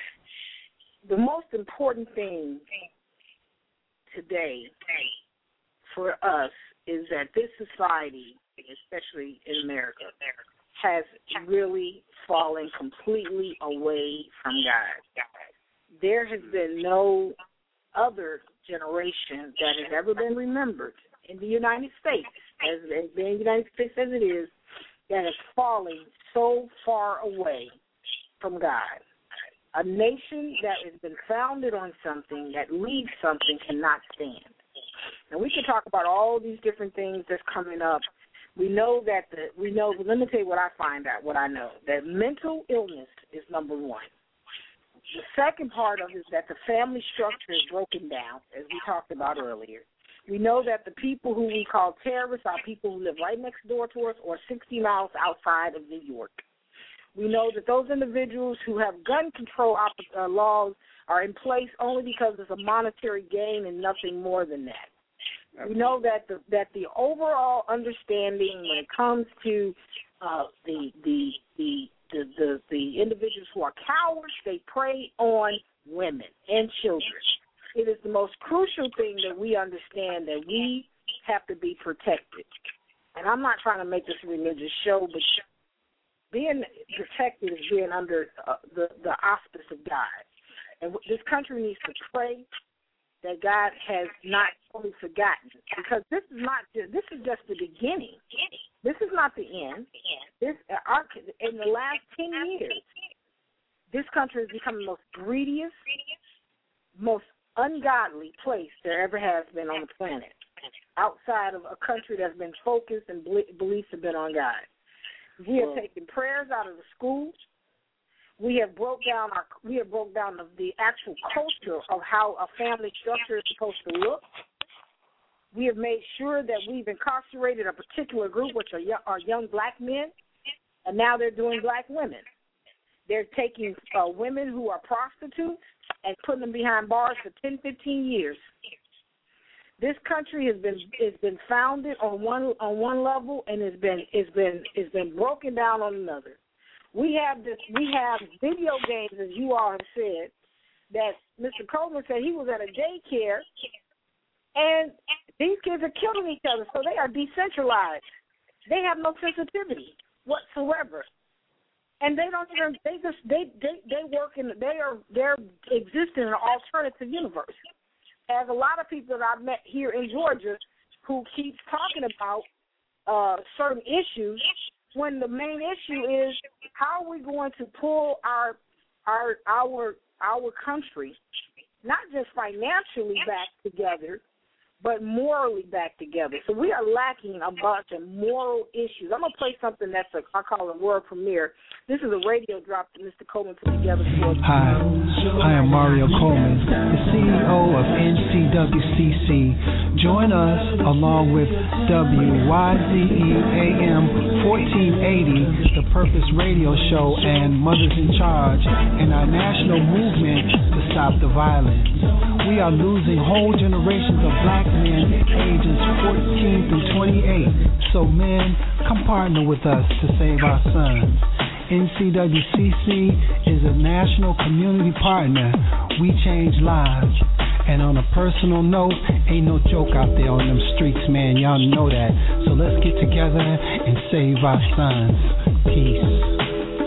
The most important thing today for us is that this society, especially in America, has really fallen completely away from God. There has been no other generation that has ever been remembered in the United States, as, as the United States as it is, that has fallen so far away from God. A nation that has been founded on something that leads something cannot stand. And we can talk about all these different things that's coming up. We know that the we know. Let me tell you what I find out. What I know, that mental illness is number one. The second part of it is that the family structure is broken down, as we talked about earlier. We know that the people who we call terrorists are people who live right next door to us or sixty miles outside of New York. We know that those individuals who have gun control op- uh, laws are in place only because it's a monetary gain and nothing more than that. We know that the that the overall understanding when it comes to uh, the, the, the the the the individuals who are cowards, they prey on women and children. It is the most crucial thing that we understand that we have to be protected. And I'm not trying to make this a religious show, but being protected is being under uh, the, the auspice of God. And this country needs to pray that God has not fully forgotten, because this is not just, this is just the beginning. This is not the end. This our, in the last ten years, this country has become the most greediest, most ungodly place there ever has been on the planet, outside of a country that's been focused and beliefs have been on God. We have taken prayers out of the schools. We have broke down our we have broke down the, the actual culture of how a family structure is supposed to look. We have made sure that we've incarcerated a particular group, which are young, are young black men, and now they're doing black women. They're taking uh, women who are prostitutes and putting them behind bars for ten, fifteen years. This country has been has been founded on one on one level and has been has been has been broken down on another. We have this we have video games, as you all have said, that Mister Coleman said he was at a daycare, and these kids are killing each other, so they are decentralized. They have no sensitivity whatsoever. And they don't even they just they they, they work in they are they're existing in an alternative universe. As a lot of people that I've met here in Georgia who keep talking about uh, certain issues, when the main issue is how are we going to pull our our our our country, not just financially back together, but morally back together. So we are lacking a bunch of moral issues. I'm going to play something that's a, I call a world premiere. This is a radio drop that Mister Coleman put together for us. Hi, I am Mario Coleman, the C E O of N C W C C. Join us along with W Y Z E A M fourteen eighty, the Purpose Radio Show, and Mothers in Charge in our national movement to stop the violence. We are losing whole generations of black men ages fourteen through twenty-eight. So men, come partner with us to save our sons. N C W C C is a national community partner. We change lives. And on a personal note, ain't no joke out there on them streets, man. Y'all know that. So let's get together and save our sons. Peace.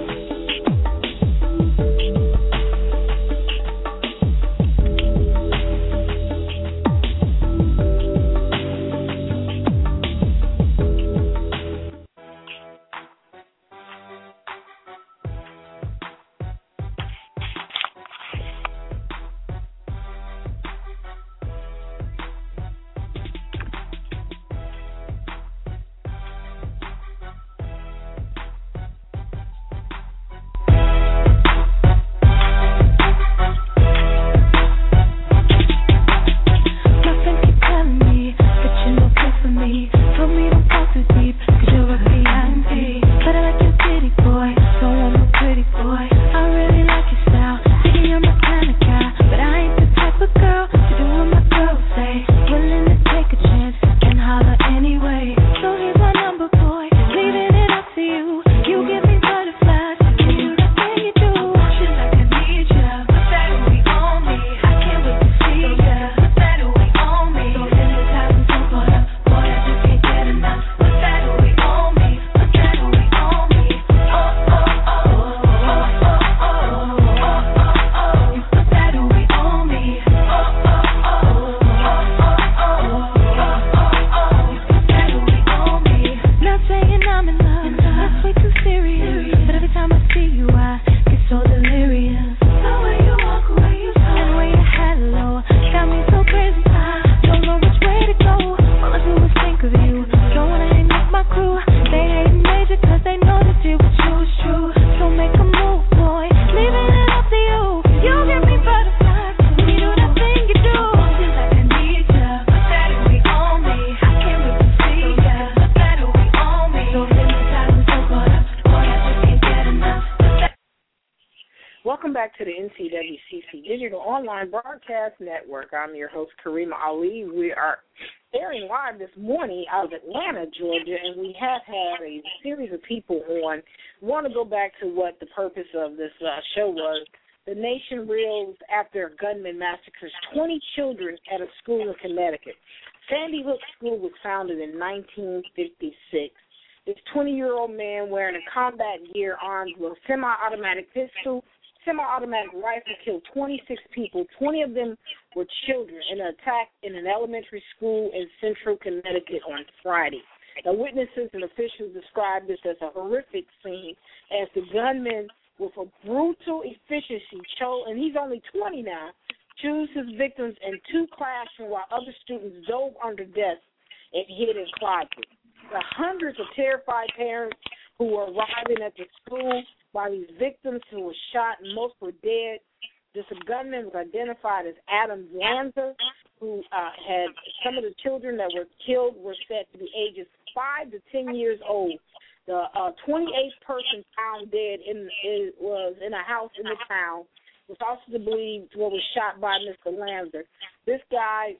To the N C W C C Digital Online Broadcast Network. I'm your host, Karima Ali. We are airing live this morning out of Atlanta, Georgia, and we have had a series of people on. I want to go back to what the purpose of this uh, show was. The nation reels after a gunman massacres twenty children at a school in Connecticut. Sandy Hook School was founded in nineteen fifty-six. This twenty-year-old man wearing a combat gear armed with a semi-automatic pistol semi-automatic rifle killed twenty-six people. twenty of them were children in an attack in an elementary school in central Connecticut on Friday. The witnesses and officials described this as a horrific scene as the gunman, with a brutal efficiency, chose, and he's only twenty now, chose his victims in two classrooms while other students dove under desks and hid in closets. The hundreds of terrified parents who were arriving at the school by these victims who were shot, and most were dead. This gunman was identified as Adam Lanza, who uh, had some of the children that were killed were said to be ages five to ten years old. The uh, twenty-eighth person found dead in it was in a house in the town. Was also believed what was shot by Mister Lanza. This guy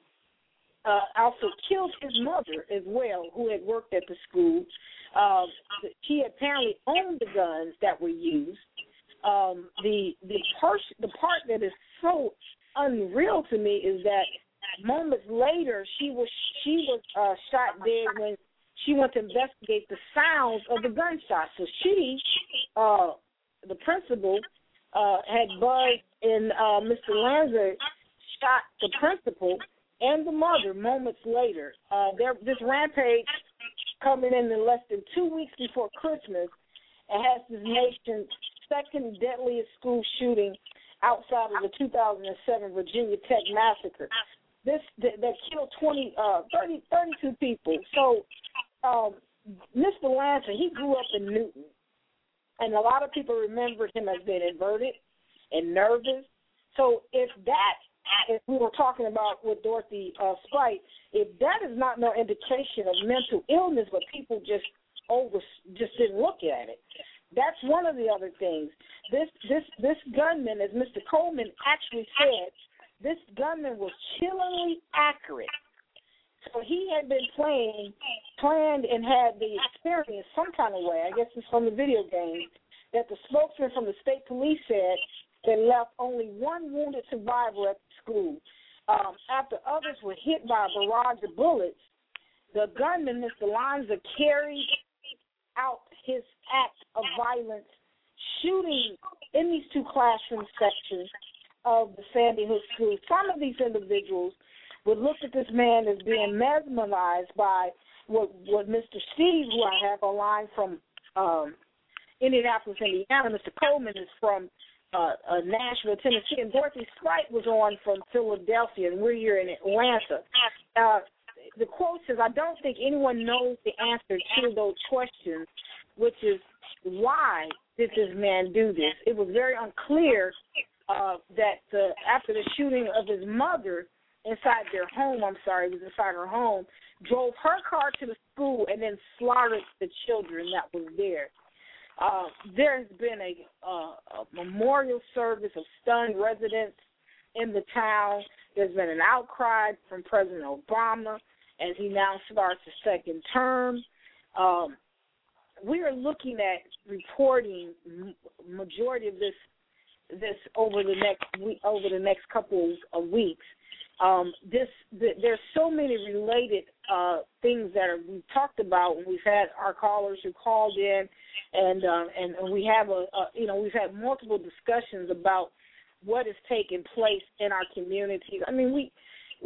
uh, also killed his mother as well, who had worked at the school. Uh, he apparently owned the guns that were used. Um, the the part the part that is so unreal to me is that moments later she was she was uh, shot dead when she went to investigate the sounds of the gunshots. So she, uh, the principal, uh, had buzzed, and uh, Mister Lanza shot the principal and the mother moments later. Uh, there, this rampage coming in in less than two weeks before Christmas, it has this nation's second deadliest school shooting outside of the two thousand seven Virginia Tech massacre. this that, that killed twenty, uh, thirty, thirty-two people. So um, Mister Lansing, he grew up in Newton, and a lot of people remembered him as being inverted and nervous. So if that, if we were talking about with Dorothy uh, Sprite, if that is not no indication of mental illness, but people just over just didn't look at it. That's one of the other things. This this this gunman, as Mister Coleman actually said, this gunman was chillingly accurate. So he had been playing, planned, and had the experience some kind of way. I guess it's from the video game that the spokesman from the state police said that left only one wounded survivor at the school. Um, after others were hit by a barrage of bullets, the gunman, Mister Lanza, carried out his act of violence, shooting in these two classroom sections of the Sandy Hook School. Some of these individuals would look at this man as being mesmerized by what, what Mister Steve, who I have online from um, Indianapolis, Indiana. Mister Coleman is from uh, uh, Nashville, Tennessee, and Dorothy Sprite was on from Philadelphia, and we're here in Atlanta. Uh, the quote says, "I don't think anyone knows the answer to those questions, which is why did this man do this?" It was very unclear uh, that uh, after the shooting of his mother inside their home, I'm sorry, it was inside her home, drove her car to the school and then slaughtered the children that was there. Uh, there has been a, uh, a memorial service of stunned residents in the town. There's been an outcry from President Obama as he now starts his second term. Um, we are looking at reporting majority of this this over the next week, over the next couple of weeks. Um, this the, there's so many related uh, things that are, we've talked about when we've had our callers who called in, and um, and, and we have a, a you know we've had multiple discussions about what is taking place in our communities. I mean, we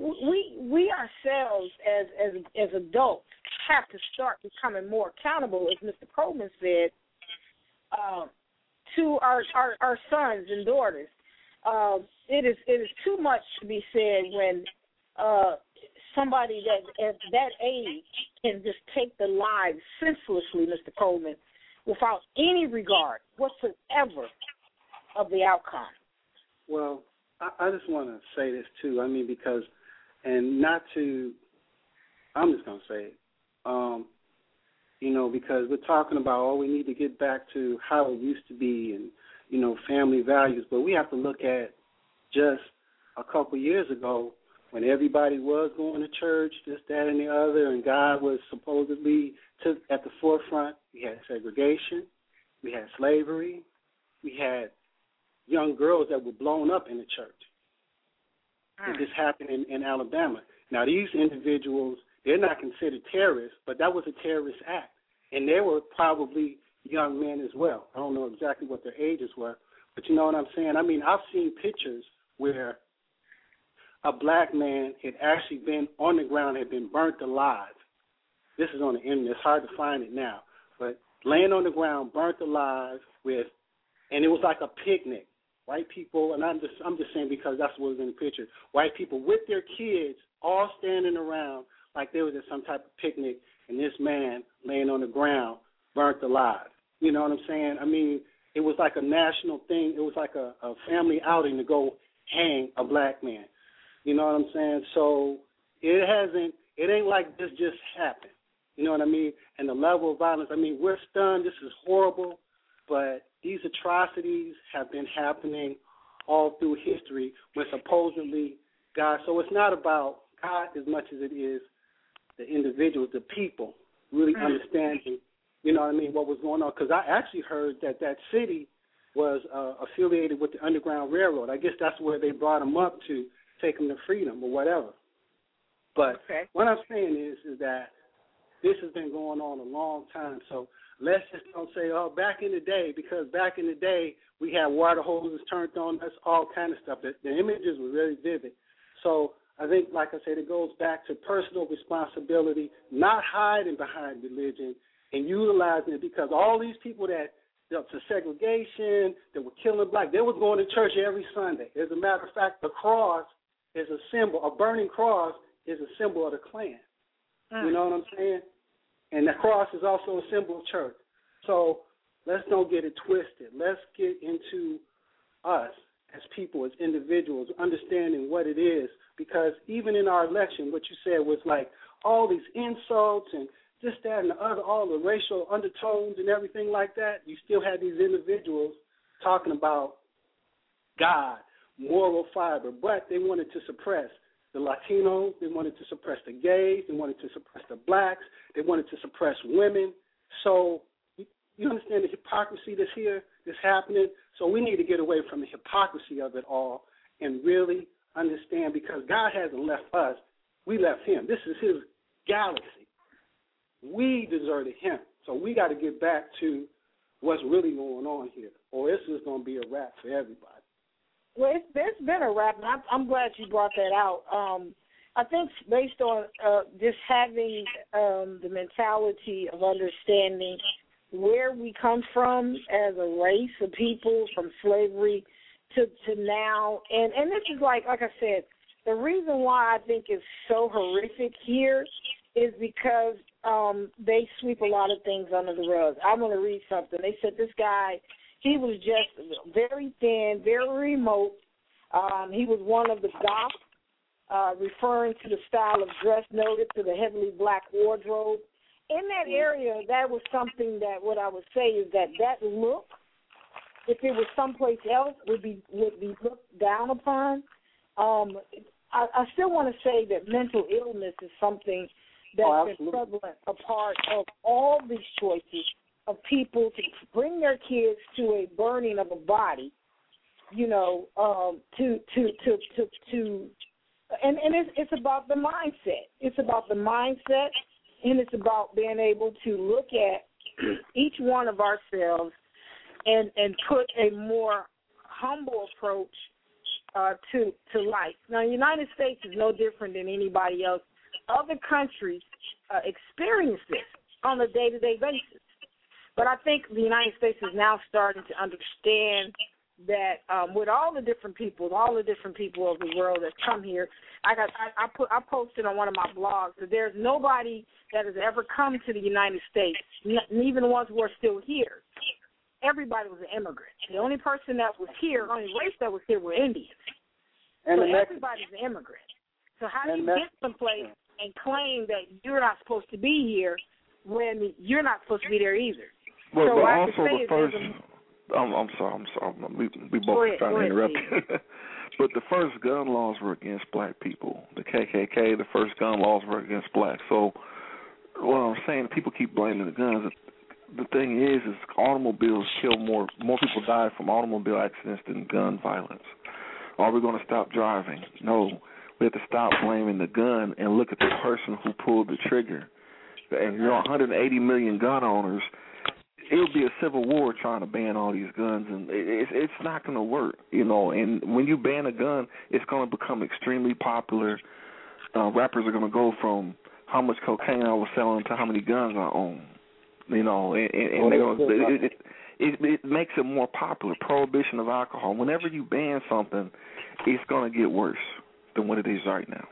we we ourselves as as as adults have to start becoming more accountable, as Mister Coleman said, uh, to our, our our sons and daughters. Uh, it is it is too much to be said when uh, somebody that at that age can just take the lives senselessly, Mister Coleman, without any regard whatsoever of the outcome. Well, I, I just want to say this too. I mean, because, and not to, I'm just going to say it, um, you know, because we're talking about, oh, we need to get back to how it used to be and, you know, family values, but we have to look at just a couple years ago when everybody was going to church, this, that, and the other, and God was supposedly to, at the forefront. We had segregation, we had slavery, we had young girls that were blown up in the church. Mm. This happened in, in Alabama. Now, these individuals, they're not considered terrorists, but that was a terrorist act, and they were probably young men as well. I don't know exactly what their ages were, but you know what I'm saying? I mean, I've seen pictures where a black man had actually been on the ground, had been burnt alive. This is on the internet. It's hard to find it now. But laying on the ground, burnt alive with, and it was like a picnic. White people, and I'm just I'm just saying because that's what was in the picture. White people with their kids all standing around like they was at some type of picnic, and this man laying on the ground, burnt alive. You know what I'm saying? I mean, it was like a national thing. It was like a, a family outing to go hang a black man. You know what I'm saying? So it hasn't, it ain't like this just happened. You know what I mean? And the level of violence, I mean, we're stunned. This is horrible. But these atrocities have been happening all through history when supposedly God, so it's not about God as much as it is the individuals, the people, really mm-hmm. understanding, you know what I mean, what was going on. Because I actually heard that that city was uh, affiliated with the Underground Railroad. I guess that's where they brought them up to take them to freedom or whatever. But okay. what I'm saying is, is that this has been going on a long time. So let's just don't say, oh, back in the day, because back in the day we had water hoses turned on, that's all kind of stuff. The, the images were really vivid. So I think, like I said, it goes back to personal responsibility, not hiding behind religion and utilizing it, because all these people that, to segregation, that were killing black, they was going to church every Sunday. As a matter of fact, the cross is a symbol. A burning cross is a symbol of the Klan. Mm. You know what I'm saying? And the cross is also a symbol of church. So let's don't get it twisted. Let's get into us as people, as individuals, understanding what it is. Because even in our election, what you said was like all these insults and this, that, and the other, all the racial undertones and everything like that. You still had these individuals talking about God, moral fiber, but they wanted to suppress the Latinos, they wanted to suppress the gays, they wanted to suppress the blacks, they wanted to suppress women. So you, you understand the hypocrisy that's here, that's happening? So we need to get away from the hypocrisy of it all and really understand, because God hasn't left us, we left him. This is his galaxy. We deserted him. So we got to get back to what's really going on here, or this is going to be a wrap for everybody. Well, it's, it's been a wrap, and I'm, I'm glad you brought that out. Um, I think based on uh, just having um, the mentality of understanding where we come from as a race of people, from slavery to, to now, and, and this is like, like I said, the reason why I think it's so horrific here is because um, they sweep a lot of things under the rug. I'm going to read something. They said this guy, he was just very thin, very remote. Um, he was one of the goths, uh, referring to the style of dress noted to the heavily black wardrobe. In that area, that was something that what I would say is that that look, if it was someplace else, would be would be looked down upon. Um, I, I still want to say that mental illness is something that's oh, been prevalent, a part of all these choices of people to bring their kids to a burning of a body, you know, um, to to to to to, and and it's it's about the mindset. It's about the mindset, and it's about being able to look at each one of ourselves and and put a more humble approach uh, to to life. Now, the United States is no different than anybody else. Other countries uh, experience this on a day-to-day basis. But I think the United States is now starting to understand that um, with all the different people, all the different people of the world that come here, I got I, I put I posted on one of my blogs that there's nobody that has ever come to the United States, n- even the ones who are still here. Everybody was an immigrant. The only person that was here, the only race that was here were Indians. And so everybody's an immigrant. So how do you get someplace and claim that you're not supposed to be here when you're not supposed to be there either? Well, so but I also the first, a, I'm, I'm sorry, I'm sorry, we, we both ahead, trying to interrupt. But the first gun laws were against black people. The K K K, the first gun laws were against blacks. So what I'm saying, people keep blaming the guns. The thing is, is automobiles kill more, more people die from automobile accidents than gun violence. Are we going to stop driving? No. We have to stop blaming the gun and look at the person who pulled the trigger. And you know, one hundred eighty million gun owners, it'll be a civil war trying to ban all these guns, and it's it's not going to work, you know. And when you ban a gun, it's going to become extremely popular. Uh, rappers are going to go from how much cocaine I was selling to how many guns I own, you know. And, and, and they're gonna, it, it, it, it makes it more popular. Prohibition of alcohol. Whenever you ban something, it's going to get worse than what it is right now.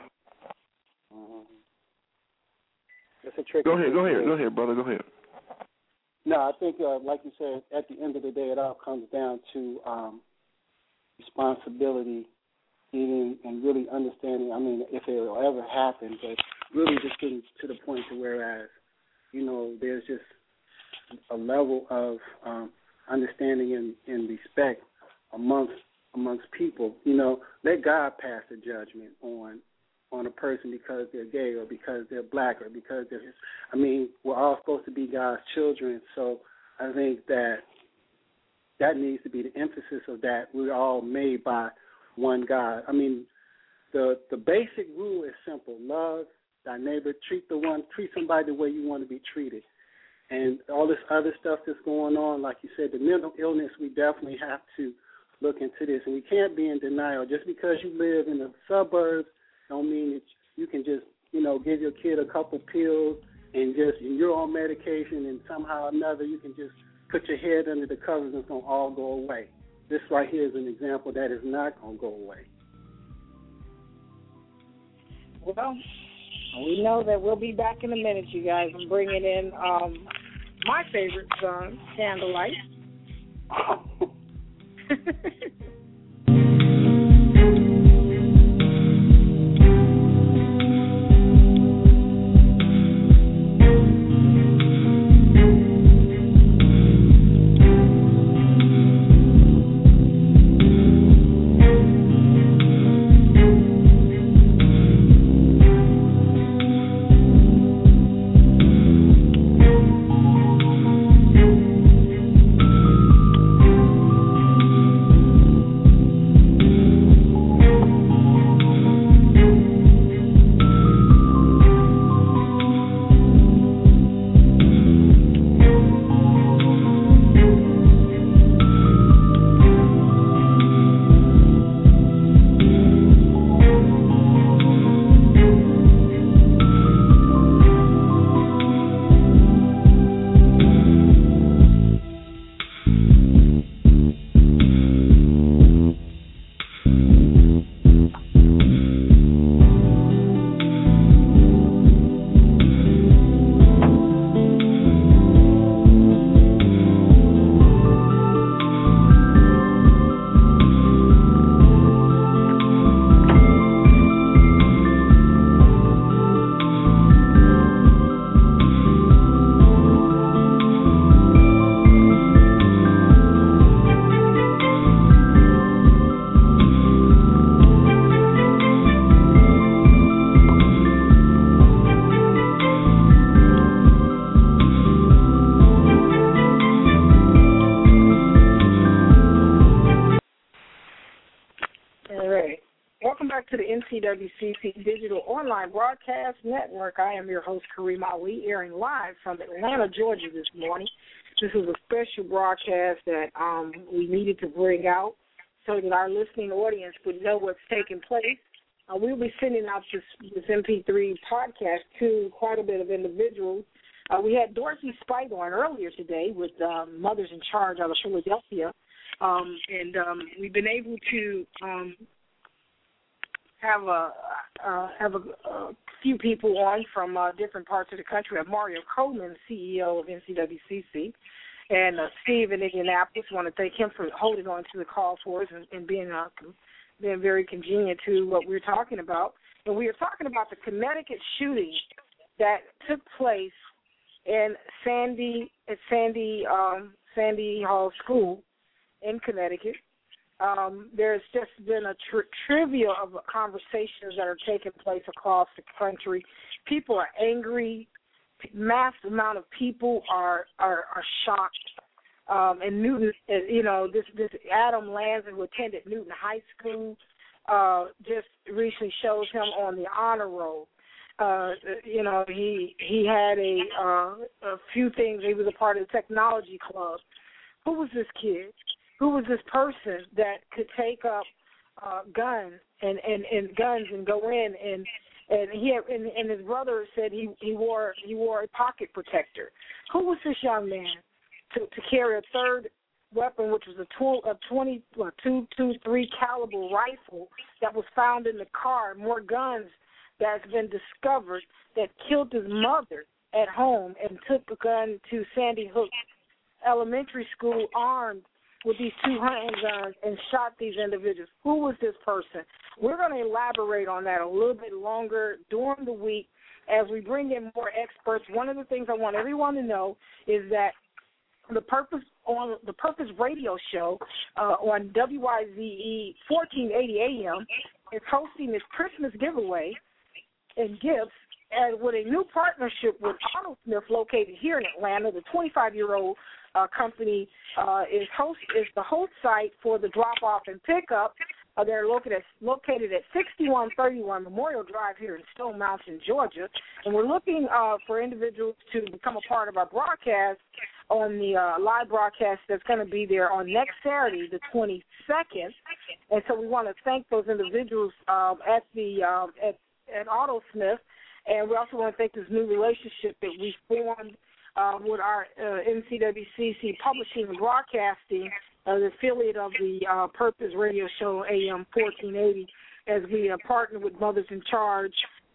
It's a tricky go ahead, go ahead, go ahead, brother, go ahead. No, I think, uh, like you said, at the end of the day, it all comes down to um, responsibility, eating, and really understanding. I mean, if it will ever happen, but really just getting to the point to whereas, you know, there's just a level of um, understanding and, and respect amongst amongst people. You know, let God pass the judgment on on a person because they're gay or because they're black or because they're, I mean, we're all supposed to be God's children, so I think that that needs to be the emphasis of that. We're all made by one God. I mean, the the basic rule is simple. Love thy neighbor, treat the one, treat somebody the way you want to be treated. And all this other stuff that's going on, like you said, the mental illness, we definitely have to look into this. And we can't be in denial. Just because you live in the suburbs don't mean that you can just, you know, give your kid a couple pills and just, and you're on medication and somehow or another you can just put your head under the covers and it's going to all go away. This right here is an example that is not going to go away. Well, we know that we'll be back in a minute, you guys. I'm bringing in um, my favorite song, Candlelight. To the N C W C C Digital Online Broadcast Network. I am your host, Kareem Ali, airing live from Atlanta, Georgia this morning. This is a special broadcast that um, we needed to bring out so that our listening audience would know what's taking place. Uh, we'll be sending out this, this M P three podcast to quite a bit of individuals. Uh, we had Dorothy Spite on earlier today with um, Mothers in Charge out of Philadelphia, um, and um, we've been able to um, have a uh, have a, a few people on from uh, different parts of the country. We have Mario Coleman, C E O of N C W C C, and uh, Steve in Indianapolis. I want to thank him for holding on to the call for us and, and being uh, being very congenient to what we're talking about. And we are talking about the Connecticut shooting that took place in Sandy at Sandy um, Sandy Hall School in Connecticut. Um, there's just been a tri- trivia of conversations that are taking place across the country. People are angry. Mass amount of people are are, are shocked. Um, and Newton, you know, this this Adam Lanza, who attended Newton High School, uh, just recently shows him on the honor roll. Uh, you know, he he had a uh, a few things. He was a part of the technology club. Who was this kid? Who was this person that could take up uh, guns and, and, and guns and go in and and he had, and, and his brother said he, he wore he wore a pocket protector. Who was this young man to, to carry a third weapon, which was a, tw- a twenty well, two two three caliber rifle that was found in the car? More guns that's been discovered that killed his mother at home and took a gun to Sandy Hook Elementary School armed with these two handguns and shot these individuals. Who was this person? We're going to elaborate on that a little bit longer during the week as we bring in more experts. One of the things I want everyone to know is that the Purpose on the Purpose Radio Show uh, on W Y Z E fourteen eighty A M is hosting this Christmas giveaway and gifts, and with a new partnership with AutoSmith located here in Atlanta. The twenty-five-year-old uh, company uh, is host is the host site for the drop-off and pickup. Uh, they're located at, located at sixty-one thirty-one Memorial Drive here in Stone Mountain, Georgia. And we're looking uh, for individuals to become a part of our broadcast on the uh, live broadcast that's going to be there on next Saturday, the twenty-second. And so we want to thank those individuals um, at the um, at, at AutoSmith. And we also want to thank this new relationship that we formed uh, with our uh, N C W C C Publishing and Broadcasting, uh, the affiliate of the uh, Purpose Radio Show A M fourteen eighty, as we uh, partner with Mothers in Charge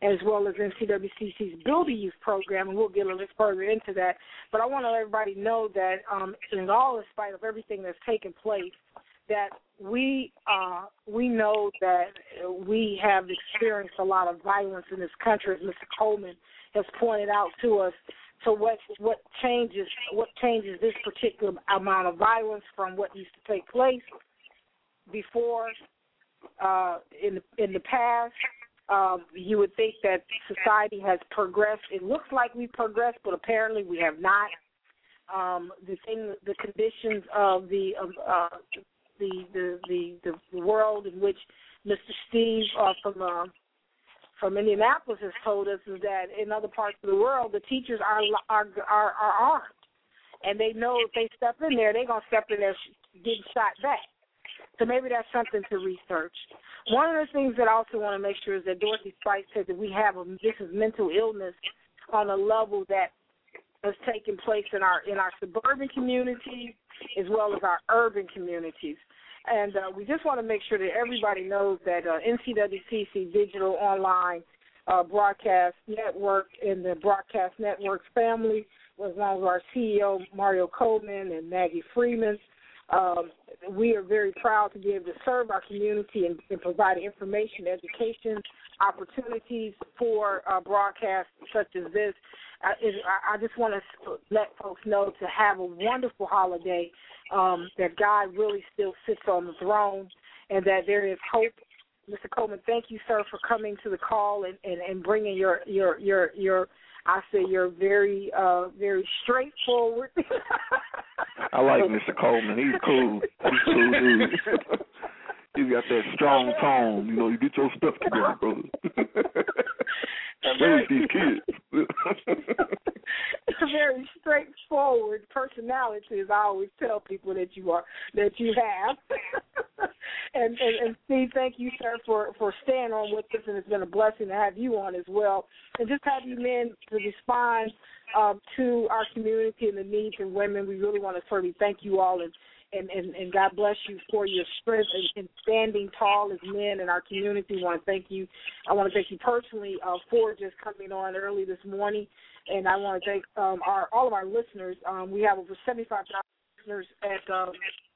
as well as N C W C C's Build a Youth program, and we'll get a little further into that. But I want to let everybody know that um, in all in spite of everything that's taken place, that we uh, we know that we have experienced a lot of violence in this country, as Mister Coleman has pointed out to us. So what what changes what changes this particular amount of violence from what used to take place before uh, in the, in the past? Um, you would think that society has progressed. It looks like we've progressed, but apparently we have not. Um, the thing, the conditions of the of, uh, the, the the the world in which Mister Steve uh, from uh, from Indianapolis has told us is that in other parts of the world, the teachers are are are, are armed, and they know if they step in there, they're gonna step in there getting shot back. So maybe that's something to research. One of the things that I also want to make sure is that Dorothy Spice said that we have a, this is mental illness on a level that has taken place in our in our suburban communities as well as our urban communities. And uh, we just want to make sure that everybody knows that uh, N C W C C Digital Online uh, Broadcast Network and the Broadcast Network family, as well as our C E O, Mario Coleman, and Maggie Freeman, um, we are very proud to be able to serve our community and, and provide information, education, opportunities for uh, broadcasts such as this. I, it, I just want to let folks know to have a wonderful holiday, um, that God really still sits on the throne and that there is hope. Mister Coleman, thank you, sir, for coming to the call and, and, and bringing your, your, your, your, I say you're very, uh, very straightforward. I like Mister Coleman. He's cool. He's cool dude. He's got that strong tone. You know, you get your stuff together, brother. Stay with these kids. A very straightforward personality, as I always tell people that you are, that you have. and, and and Steve, thank you, sir, for, for staying on with us, and it's been a blessing to have you on as well. And just have you men to respond um, to our community and the needs of women. We really want to certainly thank you all, and And, and, and God bless you for your strength and, and standing tall as men in our community. I want to thank you. I want to thank you personally uh, for just coming on early this morning. And I want to thank um, our all of our listeners. Um, we have over seventy-five thousand listeners at um,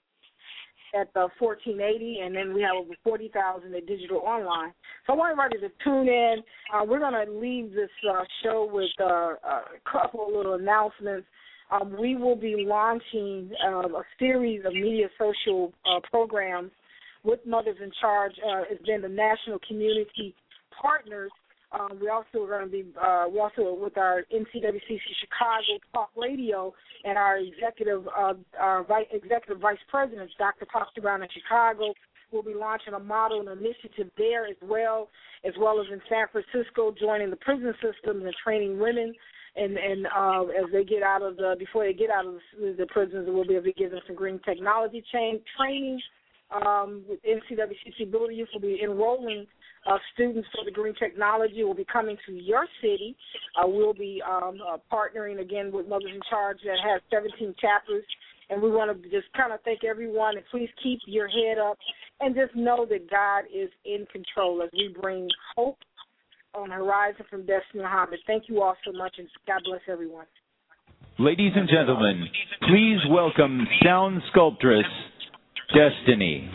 at the fourteen eighty, and then we have over forty thousand at Digital Online. So I want everybody to tune in. Uh, we're going to leave this uh, show with uh, a couple of little announcements. Um, we will be launching um, a series of media social uh, programs with Mothers in Charge. Uh, it's been the national community partners. Um, we also are going to be, uh, we also with our N C W C C Chicago Talk Radio and our executive, uh, our vice, executive vice president, Doctor Pastor Brown in Chicago. We'll be launching a model and initiative there as well, as well as in San Francisco, joining the prison systems and training women. And, and uh, as they get out of the, before they get out of the, the prisons, we'll be able to give them some green technology chain training. Um, with N C W C C Build a Youth will be enrolling uh, students for the green technology. Will be coming to your city. Uh, we'll be um, uh, partnering again with Mothers in Charge that has seventeen chapters. And we want to just kind of thank everyone, and please keep your head up and just know that God is in control as we bring hope on Horizon from Destiny Muhammad. Thank you all so much, and God bless everyone. Ladies and gentlemen, please welcome sound sculptress Destiny.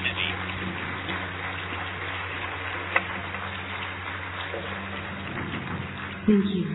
Thank you.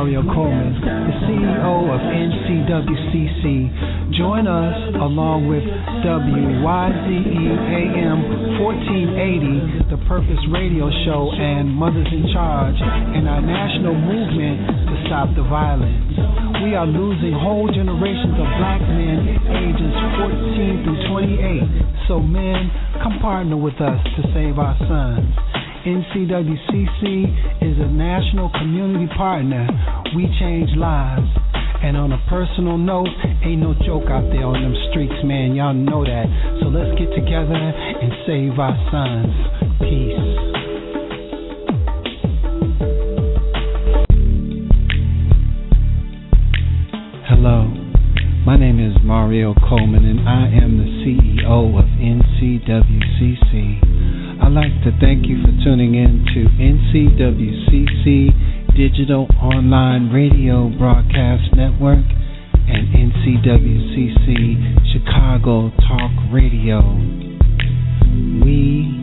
Mario Coleman, the C E O of N C W C C. Join us along with W Y Z E A M fourteen eighty, the Purpose Radio Show, and Mothers in Charge in our national movement to stop the violence. We are losing whole generations of black men ages fourteen through twenty-eight. So men, come partner with us to save our sons. N C W C C is a national community partner. We change lives. And on a personal note, ain't no joke out there on them streets, man. Y'all know that. So let's get together and save our sons. Peace. Hello, my name is Mario Coleman, and I am the C E O of N C W C C. I'd like to thank you for tuning in to N C W C C Digital Online Radio Broadcast Network and N C W C C Chicago Talk Radio. We